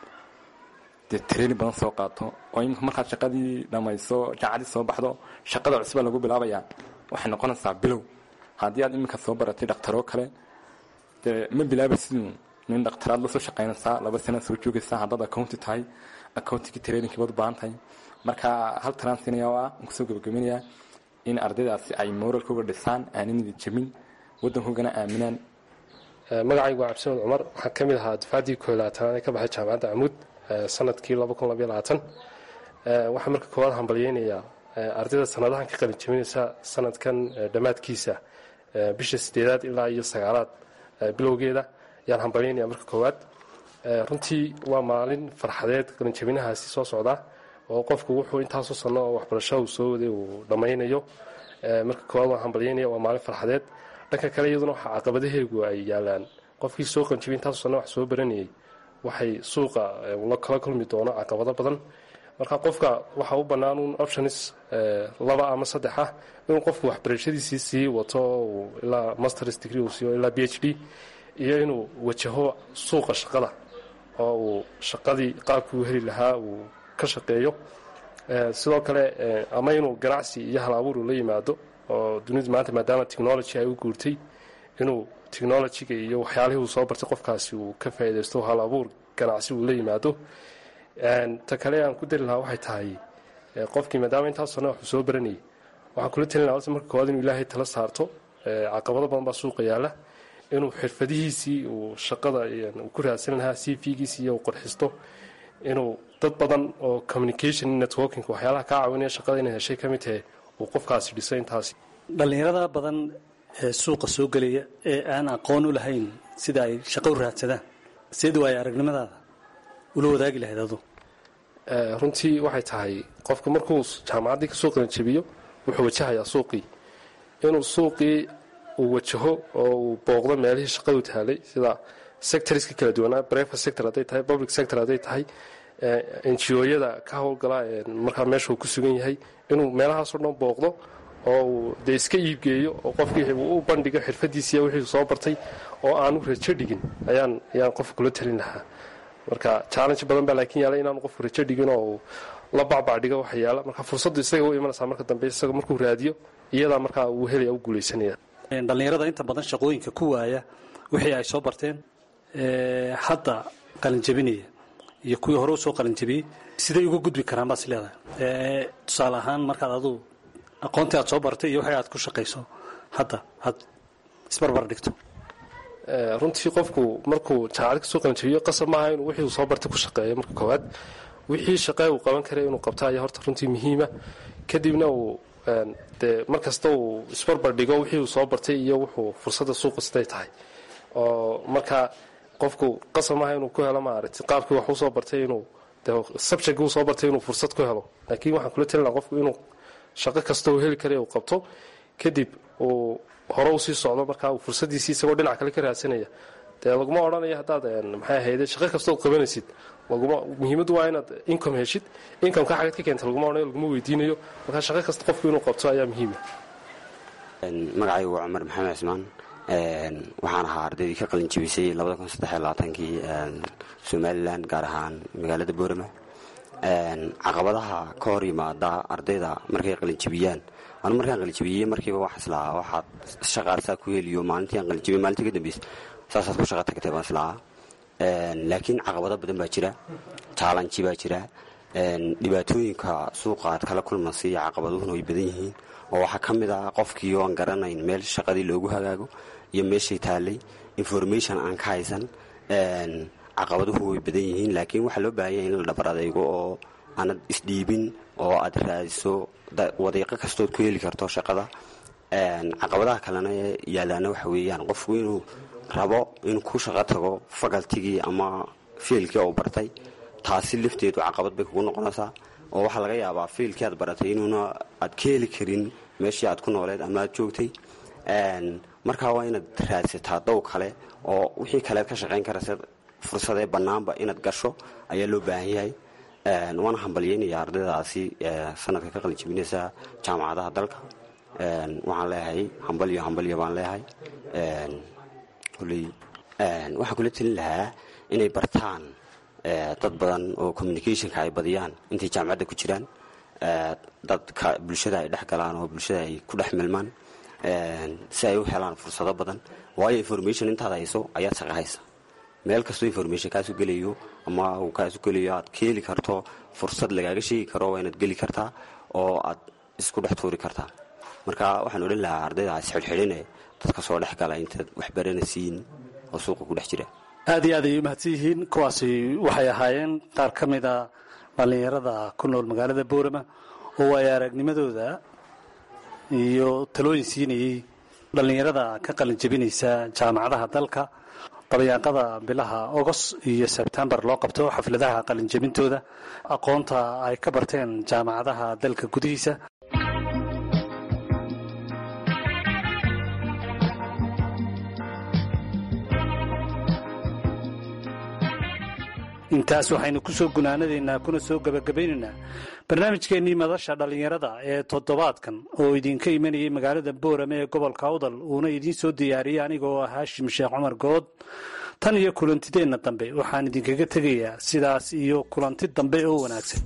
training badan soo qaato oo imika markaad shaqadii dhamayso jaamacadii soo baxdo shaqada cusub lagu bilaabayaa waxay noqonaysaa bilow. haddii aad imika soo baratay dhakhtaroo kale ma bilaabaysid nin dhakhtaraad la soo shaqaynaysaa 2 sano soo joogaysaa haddaad accounti tahay accountiga training baad u baahan tahay. marka hal transinaya waa kusoo gabagabeynaya in ardaydaasi ay moralkooga dhisaan aanin jabin wadankoogana aaminaan. magacaygu waa Cabdi Cumar, waxaan ka mid ahaa dufcadii 12 ee ka baxay jaamacadda Camuud sanadkii 2022. waxaan marka koowaad hambalyeynaya ardayda sanadahan ka qalin jabinaysa sanadkan dhamaadkiisa bisha 8 ilaa iyo 9 bilowgeeda yaan hambalyeynaya marka koowaad. runtii waa maalin farxadeed qalin jabinahaasi soo socda oo qofku wuxuu intaasoo sano oo waxbarasho uu soo waday uu dhammaynayo. marka koowaad waan hambalyeynaya, waa maalin farxadeed. dhanka kale iyaduna waxa caqabadaheegu ay yaalaan qofkii soo qalin jabin intaasoo sano wax soo baranayay waxay suuqa la kala kulmi doono caqabado badan. marka qofka waxa u bannaan un options 2 ama 3 ah inuu qofku waxbarashadiisii sii wato ilaa master's degree uu siiyo ilaa PhD, iyo inuu wajaho suuqa shaqada oo uu shaqadii qaabkii uu heli lahaa uu ka shaqeeyo. sidoo kale ama inuu ganacsi iyo hal abuur la yimaado oo dunida maanta maadaama technology ay u guurtay inuu technology-ga iyo waxyaalihii uu soo bartay qofkaasi uu ka faa'iidaysto hal abuur ganacsi uu la yimaado. ta kale aan ku dari lahaa waxay tahay qofkii maadaama intaas sano wax soo baranayay waxaan kula talin lahaa marka koowaad inuu ilaahay tala saarto. caqabado badan baa suuqa yaala, inuu xirfadihiisii uu shaqada uu ku raadsan lahaa CV-giisii iyo qurxisto, inuu dad badan oo communication networking waxyaalaha ka caawinaya shaqada inay heshay ka mid tahay uu qofkaasi dhisay. intaasi dhallinyarada badan ee suuqa soo gelaya ee aan aqoon u lahayn sida ay shaqo u raadsadaan sidii way aragnimadaada ula wadaagi lahayd adu? runtii waxay tahay qofku markuu jaamacaddii ka soo qalin jabiyo wuxuu wajahayaa suuqii, inuu suuqii uu wajaho oo uu booqdo meelihii shaqadu taalay sida sectorska kala duwanaa, private sector hadday tahay, public sector hadday tahay, NGO-yada ka howlgala markaa meesha uu ku sugan yahay, inuu meelahaasoo dhan booqdo oo uu dee iska iibgeeyo oo qofkii uu u bandhigo xirfadiisiiya wixii soo bartay oo aanu rajo dhigin ayaan qofka kula talin lahaa. marka challenge badan baa laakiin yaala inaanu qofku rajo dhigin oo la bacbacdhigo waxa yaala. marka fursaddu isaga u imanaysaa marka dambe, isaga markuu raadiyo iyadaa markaa uu helaya u guulaysanaya. dhallinyarada inta badan shaqooyinka ku waaya wixii ay soo barteen hadda qalinjabinaya iyo kuwii hore u soo qalinjabiyey siday uga gudbi karaan baas leedahay? tusaale ahaan markaad aduu aqoontii aad soo bartay iyo waxay aad ku shaqayso hadda aad isbarbar dhigto. runtii qofku markuu jaamacad ka soo qalinjabiyo qasab maaha inuu wixii uu soo bartay ku shaqeeyo. marka koowaad wixii shaqee uu qaban karay inuu qabto ayaa horta runtii muhiima. kadibna uu dee mar kasta uu isbarbar dhigo wixii uu soo bartay iyo wuxuu fursadda suuqa siday tahay oo markaa qofku qasab maaha inuu ku helo maaragtay qaabkii wax usoo bartay inuu subjectkii usoo bartay inuu fursad ku helo laakiin waxaan kula talin lahaa qofku inuu shaqo kasta uu heli kara uu qabto kadib uu hore usii socdo markaa uu fursaddiisii isagoo dhinac kale ka raadsanaya dee laguma odhanayo haddaad maxay ahayde shaqo kastood qabanaysid muhiimaddu waa inaad income heshid incomeka xagad ka keenta laguma odhanayo laguma weydiinayo markaa shaqo kasta qofku inuu qabto ayaa muhiima magacaygu waa cumar maxamed cismaan waxaan ahaa ardaydii ka qalin jebisay kii somalilan gaar ahaan magaalada boorama caqabadaha ka hor yimaada ardayda markay qalinjebiyaan anu markaan qalinjebiyey markiiba wax islahaa waxaad shaqaarsaa ku heliyo maalintii aan qalinjebiyey maalintii ka dambaysa saasaad ku shaqa tagtay baan islahaa laakiin caqabado badan baa jira jaalanji baa jira dhibaatooyinka suuqa aad kala kulmaysa iyo caqabaduhuna way badan yihiin oo waxaa ka mid ah qofkii oo aan garanayn meel shaqadii loogu hagaago iyo meeshay taallay information aan ka haysan caqabaduhu way badan yihiin laakiin waxaa loo baahan yahay in la dhabar adaygo oo aanad isdhiibin oo aad raadiso wadiiqo kastood ku heli karto shaqada caqabadaha kalena yaalaana waxa weeyaan qofku inuu rabo inuu ku shaqo tago facultigii ama fiilkii uu bartay taasi lafteedu caqabad bay kugu noqonaysaa oo waxaa laga yaabaa fiilkii aad baratay inuuna aad ka heli karin meeshii aad ku nooleed ama aad joogtay markaa waa inaad raadsataa dow kale oo wixii kaleed ka shaqayn karaysa fursadee bannaanba inaad gasho ayaa loo baahan yahay waana hambalyeynaya ardaydaasi sanadka ka qalin jebinaysa jaamacadaha dalka waxaan leeyahay hambalyo baan leeyahay waxaan kula telin lahaa inay bartaan dad badan oo communicationka ay badiyaan intay jaamacadda ku jiraan dadka bulshada ay dhex galaan oo bulshada ay ku dhex milmaan si ay u helaan fursado badan waayo information intaad hayso ayaad shaqa haysa meel kastoo information kaasu gelayo ama uu kaasu gelayo aad ka heli karto fursad lagaaga sheegi karo waa inaad geli kartaa oo aad isku dhex tuuri kartaa marka waxaan odhan lahaa ardayda isxidhxidhine dadka soo dhex gala intaad waxbaranaysiin oo suuqa ku dhex jira aad iyo aad ay u mahadsan yihiin kuwaasi waxay ahaayeen qaar ka mida dhallinyarada ku nool magaalada boorama oo ay aragnimadooda iyo talooyin siinayey dhallinyarada ka qalin jebinaysa jaamacadaha dalka dabayaaqada bilaha agost iyo sebtembar loo qabto xafladaha qalin jebintooda aqoonta ay ka barteen jaamacadaha dalka gudihiisa intaas waxaynu ku soo gunaanadaynaa kuna soo gebagabaynaynaa barnaamijkeennii madasha dhallinyarada ee toddobaadkan oo idinka imanayay magaalada boorame ee gobolka awdal uuna idiin soo diyaariyey anigoo ah haashim sheekh cumar good tan iyo kulantideenna dambe waxaan idinkaga tegayaa sidaas iyo kulanti dambe oo wanaagsan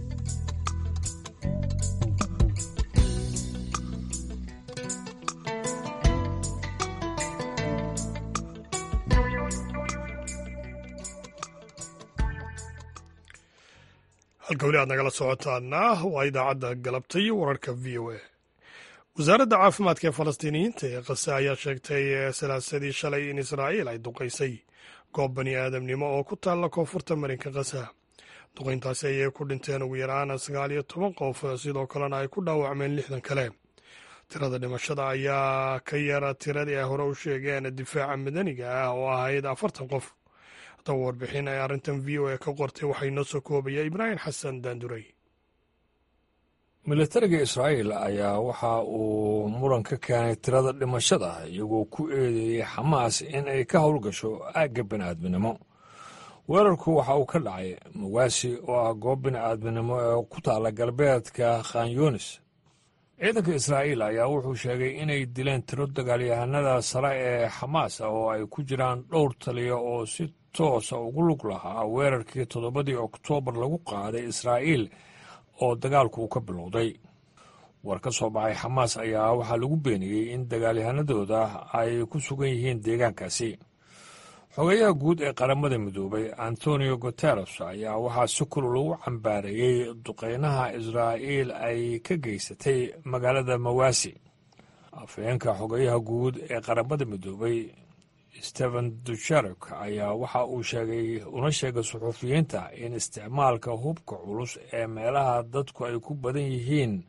halka weli aad nagala socotaana waa idaacadda galabta iyo wararka v o a wasaaradda caafimaadka ee falastiiniyiinta ee kase ayaa sheegtay salaasadii shalay in israa'iil ay duqaysay goob bani aadamnimo oo ku taalla koonfurta marinka kasa duqayntaasi ayay ku dhinteen ugu yaraan 19 qof sidoo kalena ay ku dhaawacmeen 60 kale tirada dhimashada ayaa ka yara tiradii ay hore u sheegeen difaaca madaniga ah oo ahayd 40 qof warbixin ay arrintan v o a ka qortay waxay noo soo koobaya ibraahim xasan daanduray militariga israa'iil ayaa waxa uu muran ka keenay tirada dhimashada iyagoo ku eedeeyey xamaas in ay ka howlgasho aagga bini'aadminimo weerarku waxa uu ka dhacay mawaasi oo ah goob bini'aadminimo ee ku taalla galbeedka khan yunis ciidanka israa'iil ayaa wuxuu sheegay inay dileen tiro dagaalyahanada sare ee xamaas oo ay ku jiraan dhowr taliya oo si toosa ugu lug lahaa weerarkii 7 oktoobar lagu qaaday israa'iil oo dagaalku uu ka bilowday war ka soo baxay xamaas ayaa waxaa lagu beeniyey in dagaalyahanadooda ay ku sugan yihiin deegaankaasi xogayaha guud ee qaramada midoobay antonio guteres ayaa waxaa si kul lagu cambaareeyey duqeynaha israa'iil ay ka geysatay magaalada mawaasi afhayeenka xogayaha guud ee qaramada midoobay stephen dujarek ayaa waxa uu sheegay una sheegay suxuufiyiinta in isticmaalka hubka culus ee meelaha dadku ay ku badan yihiin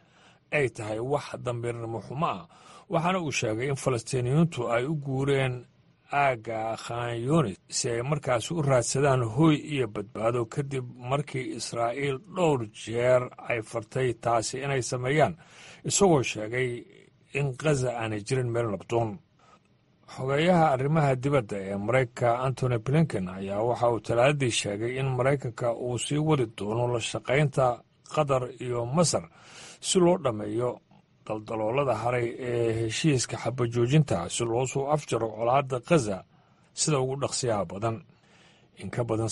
ay tahay wax dambiirnimo xumo ah waxaana uu sheegay in falastiiniyiintu ay u guureen aagga khan yunis si ay markaasi u raadsadaan hooy iyo badbaado kadib markii israa'iil dhowr jeer ay fartay taasi inay sameeyaan isagoo sheegay in khaza aanay jirin meel nabdoon xogeeyaha arrimaha dibadda ee maraykanka antony blinken ayaa waxa uu talaadadii sheegay in maraykanka uu sii wadi doono la shaqaynta qatar iyo masar si loo dhammeeyo daldaloolada haray ee heshiiska xabajoojinta si loo soo afjaro colaadda khaza sida ugu dhaqsiyaha badan in ka badan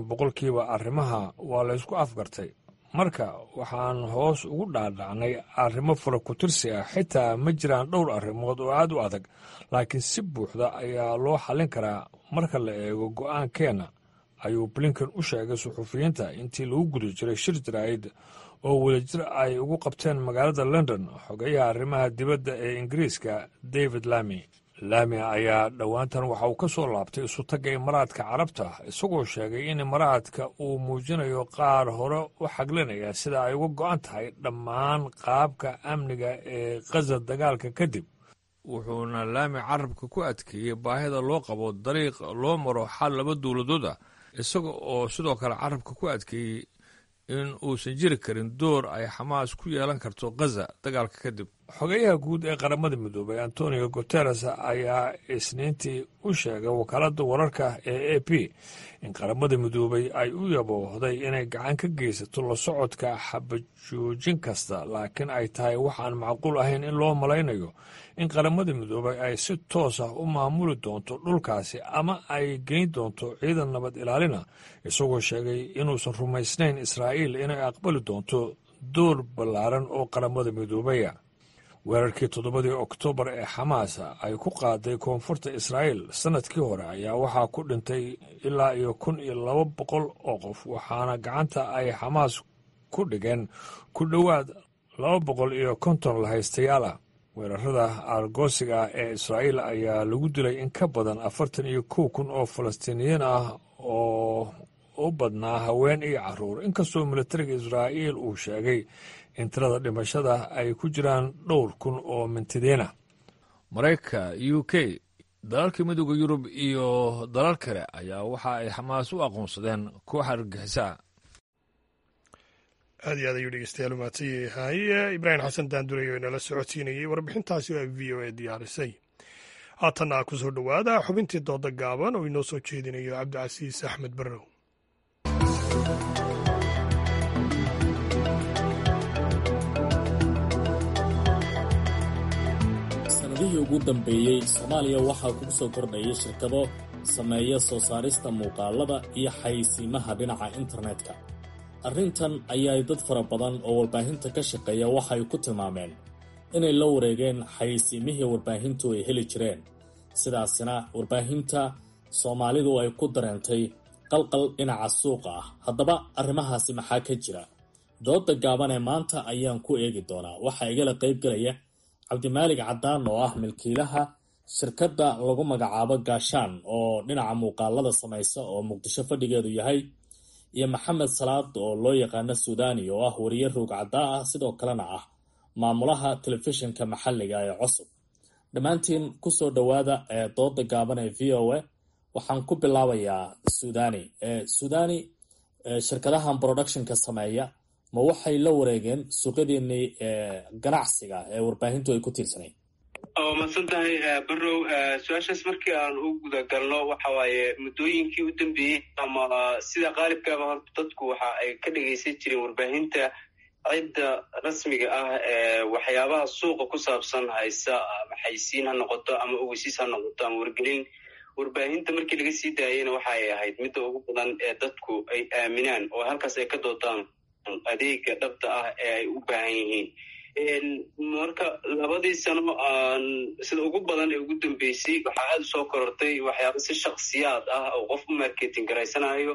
90% arrimaha waa laysku afgartay marka waxaan hoos ugu dhaadhacnay arrimo fara ku tirsi ah xitaa ma jiraan dhowr arrimood oo aad u adag laakiin si buuxda ayaa loo xallin karaa marka la eego go'aankeenna ayuu blinken u sheegay suxufiyiinta intii lagu guda jiray shir jaraa'id oo wadajir ay ugu qabteen magaalada london xogeyaha arrimaha dibadda ee ingiriiska david lamy ayaa dhowaantan waxa uu ka soo laabtay isutagga imaaraadka carabta isagoo sheegay in imaaraadka uu muujinayo qaar hore u xaglinaya sida ay uga go'an tahay dhammaan qaabka amniga ee khaza dagaalka kadib wuxuuna laami carabka ku adkeeyey baahida loo qabo dariiq loo maro xal laba dowladood ah isaga oo sidoo kale carabka ku adkeeyey in uusan jiri karin door ay xamaas ku yeelan karto khaza dagaalka kadib xogeyaha guud ee qaramada midoobay antonio guteres ayaa isniintii u sheegay wakaaladda wararka ee a p in qaramada midoobay ay u yaboohday inay gacan ka geysato la socodka xabajoojin kasta laakiin ay tahay waxaan macquul ahayn in loo malaynayo in qaramada midoobay ay si toos ah u maamuli doonto dhulkaasi ama ay geyn doonto ciidan nabad ilaalina isagoo sheegay inuusan rumaysnayn israa'iil inay aqbali doonto door ballaaran oo qaramada midoobaya weerarkii 7 oktoobar ee xamaas ay ku qaaday koonfurta israa'iil sannadkii hore ayaa waxaa ku dhintay ilaa iyo 1,200 oo qof waxaana gacanta ay xamaas ku dhigeen ku dhowaad 250 lahaystayaal ah weerarada aargoosiga ah ee israa'iil ayaa lagu dilay in ka badan 41,000 oo falastiiniyiin ah oo u badnaa haween iyo carruur inkastoo militariga israa'iil uu sheegay in tirada dhimashada ay ku jiraan dhowr kun oo mintidiin ah maraykanka u k dalalka midooda yurub iyo dalal kale ayaa waxa ay xamaas u aqoonsadeen koox argagixisa aad iyo aad ayuu dhegeystayaal umahadsan yahay ibraahim xasan daanduray oo inala socodsiinayey warbixintaasi oo v o a diyaarisay haatanna ku soo dhowaada xubintii dooda gaaban oo inoo soo jeedinayo cabdicasiis axmed barrow sanadihii ugu dambeeyey soomaaliya waxaa kugu soo kordhayay shirkado sameeya soo saarista muuqaalada iyo xayeysiimaha dhinaca internetka arrintan ayaay dad fara badan oo warbaahinta ka shaqeeya waxay ku tilmaameen inay la wareegeen xayeysiimihii warbaahintu ay heli jireen sidaasina warbaahinta soomaalidu ay ku dareentay qalqal dhinaca suuqa ah haddaba arrimahaasi maxaa ka jira dooda gaaban ee maanta ayaan ku eegi doonaa waxaa igala qaybgelaya cabdimaalig caddaan oo ah milkiilaha shirkadda lagu magacaabo gaashaan oo dhinaca muuqaalada samaysa oo muqdisho fadhigeedu yahay iyo maxamed salaad oo loo yaqaano suudani oo ah wariye roog caddaa ah sidoo kalena ah maamulaha telefishinka maxalliga ee cusub dhammaantiin kusoo dhowaada ee dooda gaaban ee v o a waxaan ku bilaabayaa suudani shirkadahan productionka sameeya ma waxay la wareegeen suuqyadeenii ganacsiga ee warbaahintu ay ku tiirsanayd oo madsan tahay barrow su-aashaas markii aan u gudagalno waxa waaye muddooyinkii u dambeeyey ama sida qaalibkaaba horta dadku waxa ay ka dhegaysan jireen warbaahinta cidda rasmiga ah ee waxyaabaha suuqa ku saabsan haysa ama xaysiin ha noqoto ama ogeysiis ha noqoto ama wargelin warbaahinta markii laga sii daayeyna waxa ay ahayd midda ugu badan ee dadku ay aaminaan oo halkaas ay ka doodaan adeega dhabta ah ee ay u baahan yihiin marka 2 sano sida ugu badan ee ugu dambeysay waxaa aada u soo korortay waxyaaba si shaksiyaad ah oo qof u marketing garaysanayo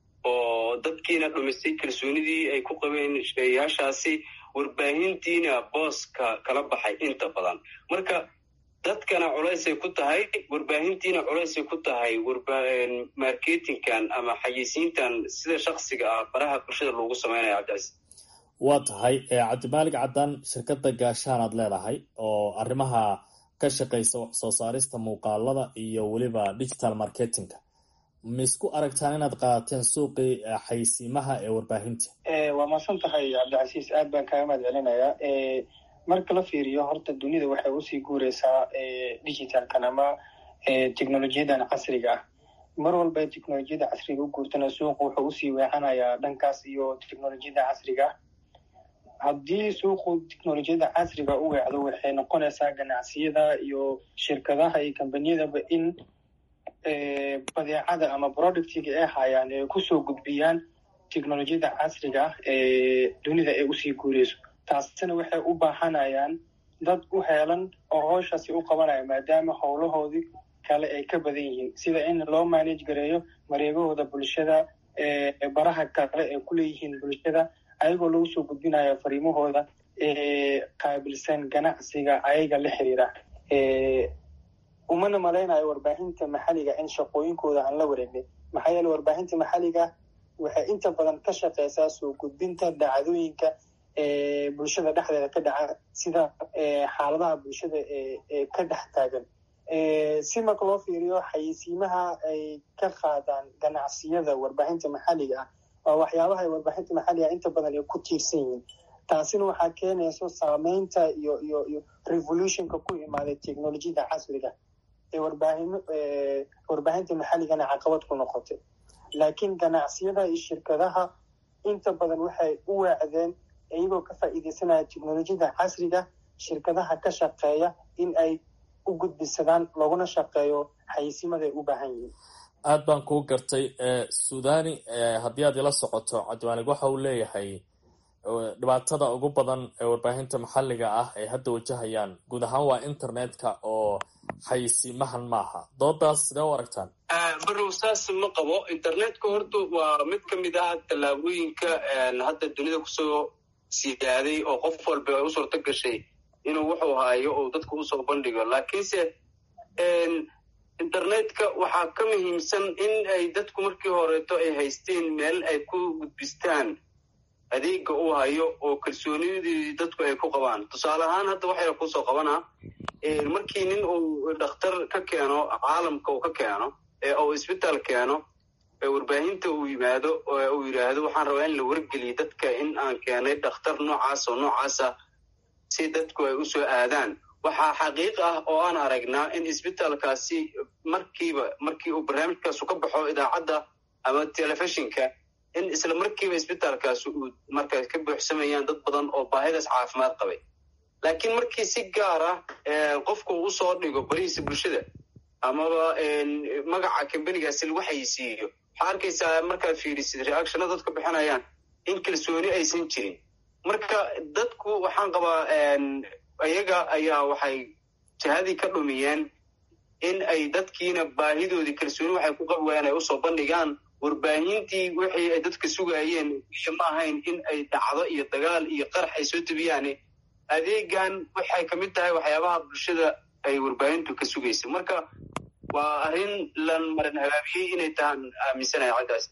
oo dadkiina dhumisay kalsoonidii ay ku qabeen shaqeeyaashaasi warbaahintiina booska kala baxay inta badan marka dadkana culaysay ku tahay warbaahintiina culaysay ku tahay marketingkan ama xayeysiintan sida shaksiga ah baraha bulshada loogu samaynayo cabdicasiis waa tahay cabdimaalig caddaan shirkadda gaashaan aad leedahay oo arrimaha ka shaqaysa wax soo saarista muuqaalada iyo weliba digital marketingka ma isku aragtaan inaad qaadateen suuqii xaysiimaha ee warbaahinta? waa maasan tahay cabdicasiis, aad baan kaaga mahad celinayaa. marka la fiiriyo horta dunida waxay usii guureysaa digitalkan ama technolojiyadan casriga ah. mar walba technolojiyada casriga u guurtana suuqu wuxuu usii weexanayaa dhankaas iyo technolojiyada casriga ah. haddii suuqu technolojiyada casriga u weecdo waxay noqonaysaa ganacsiyada iyo shirkadaha iyo kambaniyadaba in badeecada ama productiga ay hayaan ay kusoo gudbiyaan technolojiyada casriga ah ee dunida ay usii guureyso. taasina waxay u baahanayaan dad u heelan oo howshaasi u qabanaya, maadaama howlahoodii kale ay ka badan yihiin, sida in loo manage gareeyo mareegahooda bulshada, baraha kale ay kuleeyihiin bulshada, ayagoo lagu soo gudbinayo fariimahooda qaabilsan ganacsiga ayaga la xiriira. umana malaynayo warbaahinta maxalliga in shaqooyinkooda aan la wareegnay, maxaa yeele warbaahinta maxalliga waxay inta badan ka shaqeysaa soo gudbinta dhacdooyinka bulshada dhexdeeda ka dhaca, sida xaaladaha bulshada ee ka dhex taagan. si marka loo fiiriyo xayeysiimaha ay ka qaadaan ganacsiyada warbaahinta maxalliga ah waa waxyaabaha warbaahinta maxalliga inta badan ay ku tiirsan yihiin. taasina waxaa keenayso saameynta iyo revolutionka ku imaaday technolojiyada casriga ee warbaahinta maxalligana caqabad ku noqotay. laakiin ganacsiyada iyo shirkadaha inta badan waxay u weecdeen iyagoo ka faa'iideysanaya technolojiyada casriga, shirkadaha ka shaqeeya in ay u gudbisadaan looguna shaqeeyo xayeysiimada ay u baahan yihiin. aad baan kuu gartay. suudani, haddii aad ila socoto, cabdimaalig waxa uu leeyahay dhibaatada ugu badan ee warbaahinta maxalliga ah ay hadda wajahayaan guud ahaan waa internetka oo xayeysiimahan maaha. doodaas sidee u aragtaan? barow saas ma qabo. internetka horta waa mid ka mid ah tallaabooyinka hadda dunida kusoo siidaaday oo qof walba ay u suurto gashay inuu wuxuu haayo oo dadka usoo bandhigo. laakiinse internetka waxaa ka muhiimsan in ay dadku markii horeeto ay haysteen meel ay ku gudbistaan adeega uu hayo oo kalsoonidii dadku ay ku qabaan. tusaale ahaan hadda waxayna kusoo qabanaa markii nin uu dhakhtar ka keeno caalamka uu ka keeno oo isbitaal keeno warbaahinta uu yimaado uu yidhaahdo waxaan rabaa in la wargeliyo dadka in aan keenay dhakhtar noocaas oo noocaasa si dadku ay usoo aadaan. waxaa xaqiiq ah oo aan aragnaa in isbitaalkaasi markii uu barnaamijkaasu ka baxo idaacadda ama telefishinka in isla markiiba isbitaalkaasi uu markaas ka buuxsamayaan dad badan oo baahidaas caafimaad qabay. laakiin markii si gaar ah qofku uu usoo dhigo barihiisa bulshada amaba magaca kambanigaasi lagu xayeysiiyo, waxaa arkaysaa markaad fiirisid reactiona dadka bixinayaan in kalsooni aysan jirin. marka dadku waxaan qabaa ayaga ayaa waxay jihadii ka dhumiyeen in ay dadkiina baahidoodii kalsooni waxay ku qabi waayeen ay usoo bandhigaan warbaahintii wixii ay dadka sugaayeen iyo ma ahayn in ay dhacdo iyo dagaal iyo qarax ay soo tebiyaan. adeegan waxay ka mid tahay waxyaabaha bulshada ay warbaahintu ka sugaysa. marka waa arrin lan marin hagaabiyey inay tahaan aaminsanahay caddaas.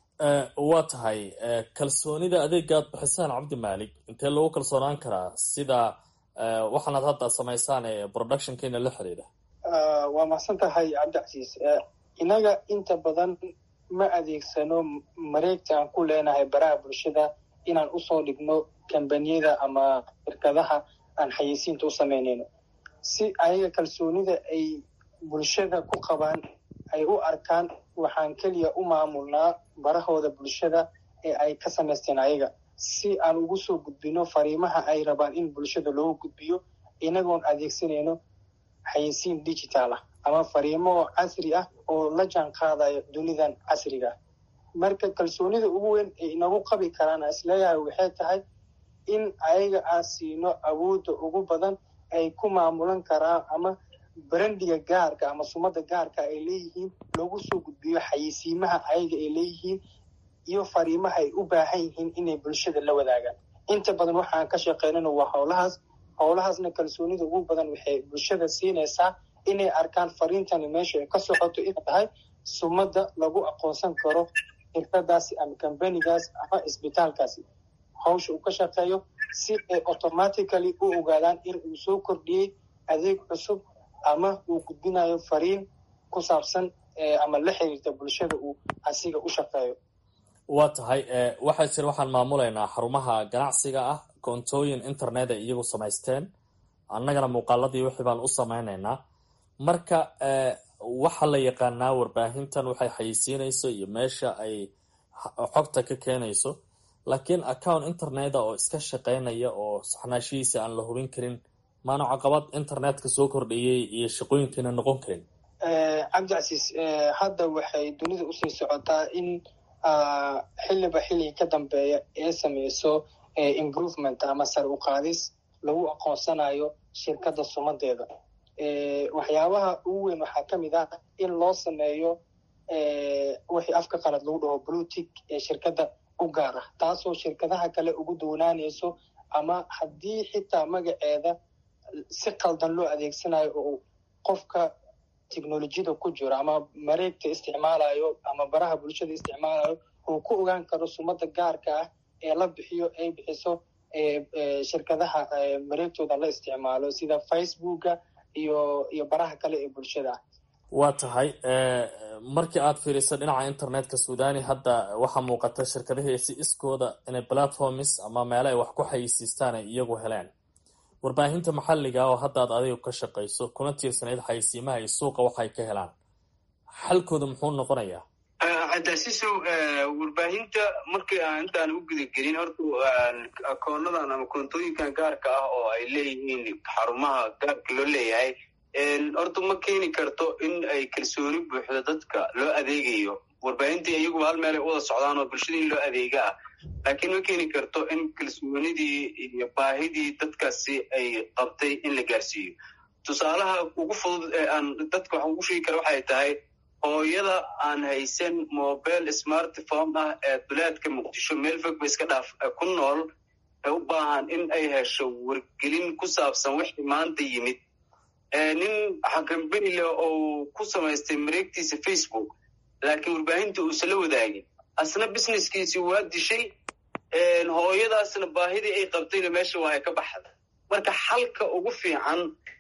waa tahay kalsoonida adeegaad bixisaan cabdimaalig intee lagu kalsoonaan karaa sida waxaanaad hadda samaysaan ee productionkeena la xiriira? waa mahadsan tahay cabdicasiis. inaga inta badan ma adeegsano mareegta aan ku leenahay baraha bulshada inaan usoo dhigno kambaniyada ama shirkadaha aan xayeysiinta u samaynayno. si ayaga kalsoonida ay bulshada ku qabaan ay u arkaan, waxaan keliya u maamulnaa barahooda bulshada ee ay ka samaysteen ayaga, si aan ugu soo gudbino fariimaha ay rabaan in bulshada loogu gudbiyo, inagoon adeegsanayno xayeysiin digital ah ama fariimo casri ah oo la jaan qaadayo dunidan casriga ah. marka kalsoonida ugu weyn ay inagu qabi karaan isleeyahay waxay tahay in ayaga aan siino awoodda ugu badan ay ku maamulan karaan ama brandiga gaarka ama sumada gaarka ay leeyihiin loogu soo gudbiyo xayeysiimaha ayaga ay leeyihiin iyo fariimaha ay u baahan yihiin inay bulshada la wadaagaan. inta badan waxaan ka shaqeynana waa howlahaasna kalsoonida ugu badan waxay bulshada siinaysaa inay arkaan fariintani meesha ay ka socoto in tahay sumada lagu aqoonsan karo shirkadaasi ama kambanigaas ama isbitaalkaasi. hawsha uu ka shaqeeyo si ay automatically u ogaadaan in uu soo kordhiyey adeeg cusub ama uu gudbinayo fariin ku saabsan ama la xiriirta bulshada uu asiga u shaqeeyo. waa tahay waxaa jira waxaan maamulaynaa xarumaha ganacsiga ah koontooyin internet ay iyagu samaysteen annagana muuqaaladii wixii baan u samaynaynaa marka waxaa la yaqaanaa warbaahintan waxay xayeysiinayso iyo meesha ay xogta ka keenayso laakiin account interneta oo iska shaqaynaya oo saxnaashihiisa aan la hubin karin maana caqabad internetka soo kordhiyey iyo shaqooyinkiina noqon karin. cabdicasiis hadda waxay dunida usii socotaa in xiliba xiligi ka dambeeya ee sameyso improvement ama sar u qaadis lagu aqoonsanayo shirkadda sumadeeda. waxyaabaha ugu weyn waxaa ka mid ah in loo sameeyo wixii afka qalad lagu dhaho blue tick ee shirkadda u gaar ah taasoo shirkadaha kale ugu duwanaanayso ama haddii xitaa magaceeda si qaldan loo adeegsanayo oo qofka technolojiyada ku jiro ama mareegta isticmaalayo ama baraha bulshada isticmaalayo uu ku ogaan karo sumada gaarka ah ee la bixiyo ay bixiso shirkadaha mareegtooda la isticmaalo sida facebooka iyo baraha kale ee bulshada ah. waa tahay markii aad fiiriso dhinaca internetka suudani hadda waxaa muuqata shirkadahii si iskooda inay platforms ama meelo ay wax ku xayeysiistaan ay iyagu heleen. warbaahinta maxalliga oo haddaad adigu ka shaqayso kuna tiirsanayd xayeysiimaha iyo suuqa waxay ka helaan xalkooda muxuu noqonayaa? cabdicasiisow warbaahinta markii aan intaan u gudagelin horta akoonadan ama koontooyinkan gaarka ah oo ay leeyihiin xarumaha gaarka loo leeyahay horta ma keeni karto in ay kalsooni buuxdo dadka loo adeegayo. warbaahintii iyaguba hal meel ay u wada socdaan oo bulshada in loo adeega ah laakiin ma keeni karto in kalsoonidii iyo baahidii dadkaasi ay qabtay in la gaarsiiyo. tusaalaha ugu fudud ee aan dadka wax ugu sheegi kara waxay tahay hooyada aan haysan mobile smartphone ah ee duleedka muqdisho meel fog ba iska dhaaf ku nool ee u baahan in ay hesho wargelin ku saabsan wixii maanta yimid. nin xakambeni leh oo ku samaystay mareegtiisa facebook laakiin warbaahinta uusan la wadaagin asna businesskiisii waa dishay hooyadaasna baahidii ay qabtayna meesha waa ay ka baxda. marka xalka ugu fiican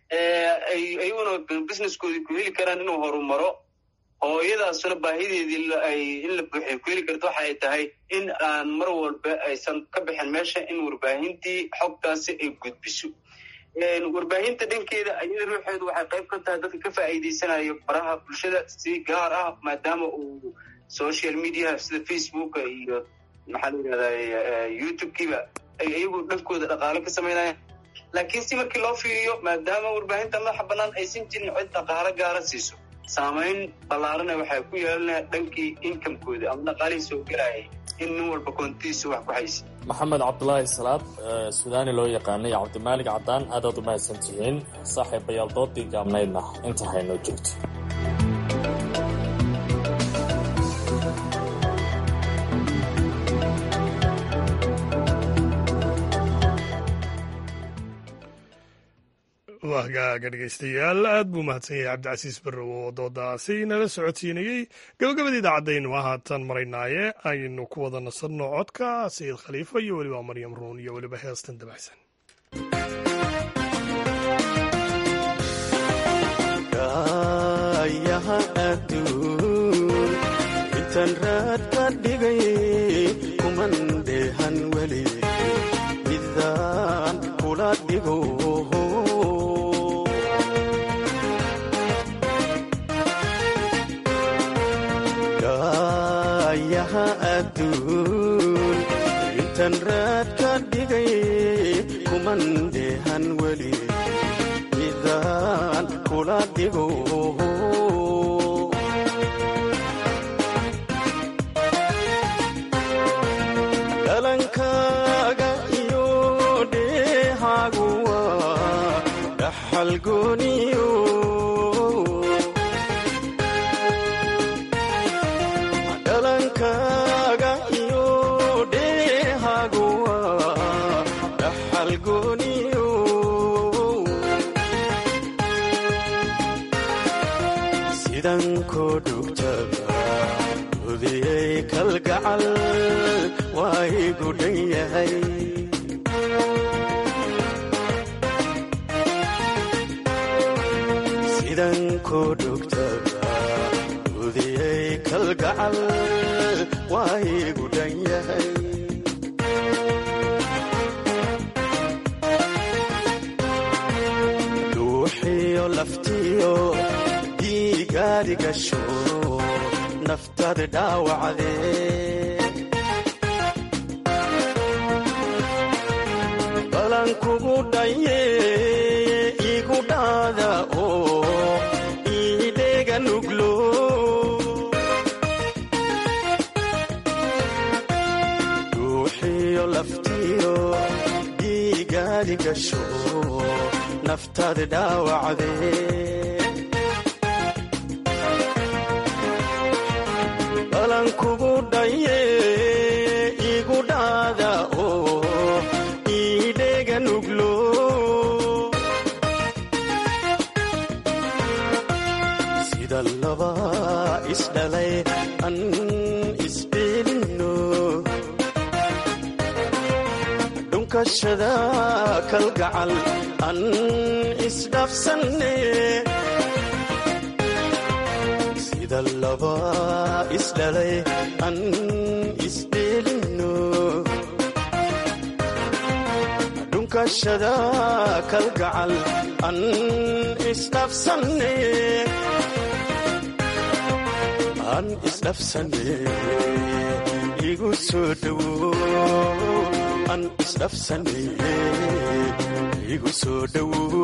ayaguna businesskoodii ku heli karaan inuu horumaro hooyadaasna baahideedii in la buuxiyo ku heli karto waxa ay tahay in aan mar walba aysan ka bixin meesha in warbaahintii xogtaasi ay gudbiso. warbaahinta dhankeeda ayada ruuxeedu waxay qayb ka tahay dadka ka faa'iidaysanayo baraha bulshada si gaar ah maadaama uu social media sida facebooka iyo maxaa la yidhahdaa youtube-kiiba ay iyagu dhankooda dhaqaalo ka samaynayaan laakiin si markii loo fiiriyo maadaama warbaahinta madaxa bannaan aysan jirin cid dhaqaalo gaara siiso saamayn ballaarana waxay ku yeelanaya dhankii inkamekooda ama dhaqaalihii soo gelayay in nin walba koontiisa wax ku haysa. maxamed cabdulaahi salaad suudani loo yaqaanay cabdimaalig caddaan aadaad u mahadsan tihiin saaxiibayaal doodii gaabnaydna inta haynoo joogto. wahgaaga dhegaystayaal aad buu mahadsan yahay cabdicasiis barrow oo doodaasi nala socodsiinayey. gabagabada idaacadaynu haatan maraynaaye aynu ku wada nasanno codka sayid khaliifa iyo weliba maryam ruun iyo weliba heestan dabacsan. yaha adduun intaan raad ka dhigay kuman dheehan weli midaan kula dhigo yaha adduun intaan raad ka dhigay kuman dheehan weli midaan kula dhigo dhalankaaga iyo dheehaagu waa dhaxal gooniyo dhalankaaga iyo dheehaagu waa dhaxal gooniyo sidan koo dhugtaba udiyey kalgacal waa igu dhan yahay sidan ku dhugtaba udiyey kalgacal waa igu dhan yahay dhuuxiyo laftiyo diigaadigasho naftada dhaawacdee balan kugu dhaye igu dhaada oo iidheega nuglo dhuuxiyo laftiyo diigaadigasho naftada dhaawacdee balan kugu dhaye igu dhaada oo iidheega nuglo sida laba isdhalay an isdheelino dhunkashada kalgacal an isdhafsanne sida laba isdhalay an isdheelino dhunkashada kalgacal an isdhafsanne an isdhafsanne igu soo dhowo an isdhafsanne igu soo dhowo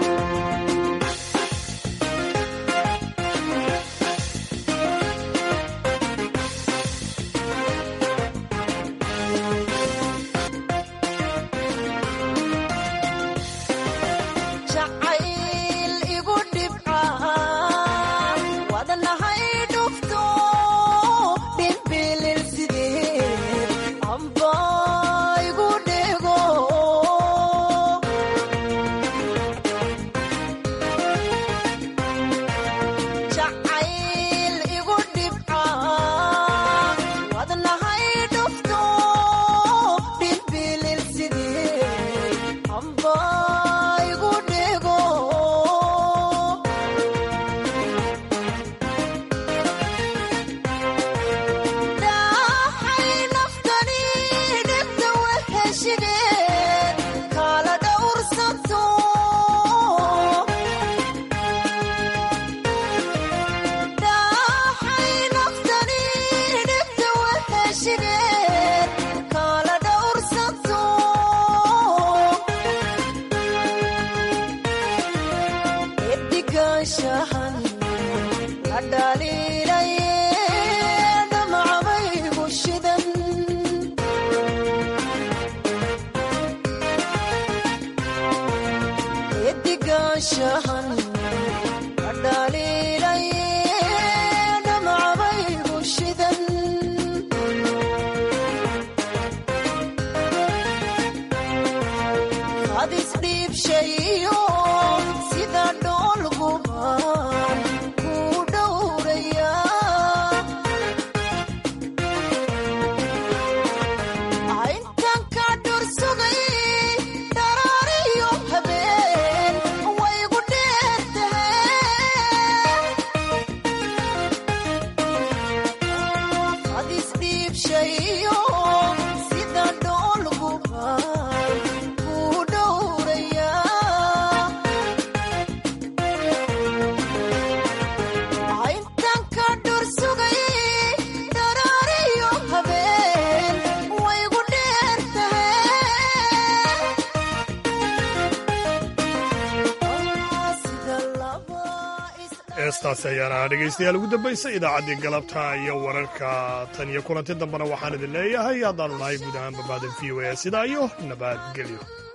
heestaasi ayaana dhegaystayaal ugu dambaysa idaacaddii galabta iyo wararka tan iyo kulanti dambena waxaan idin leeyahay haddaanu nahay guud ahaan babaadan v o a sidaa iyo nabadgelyo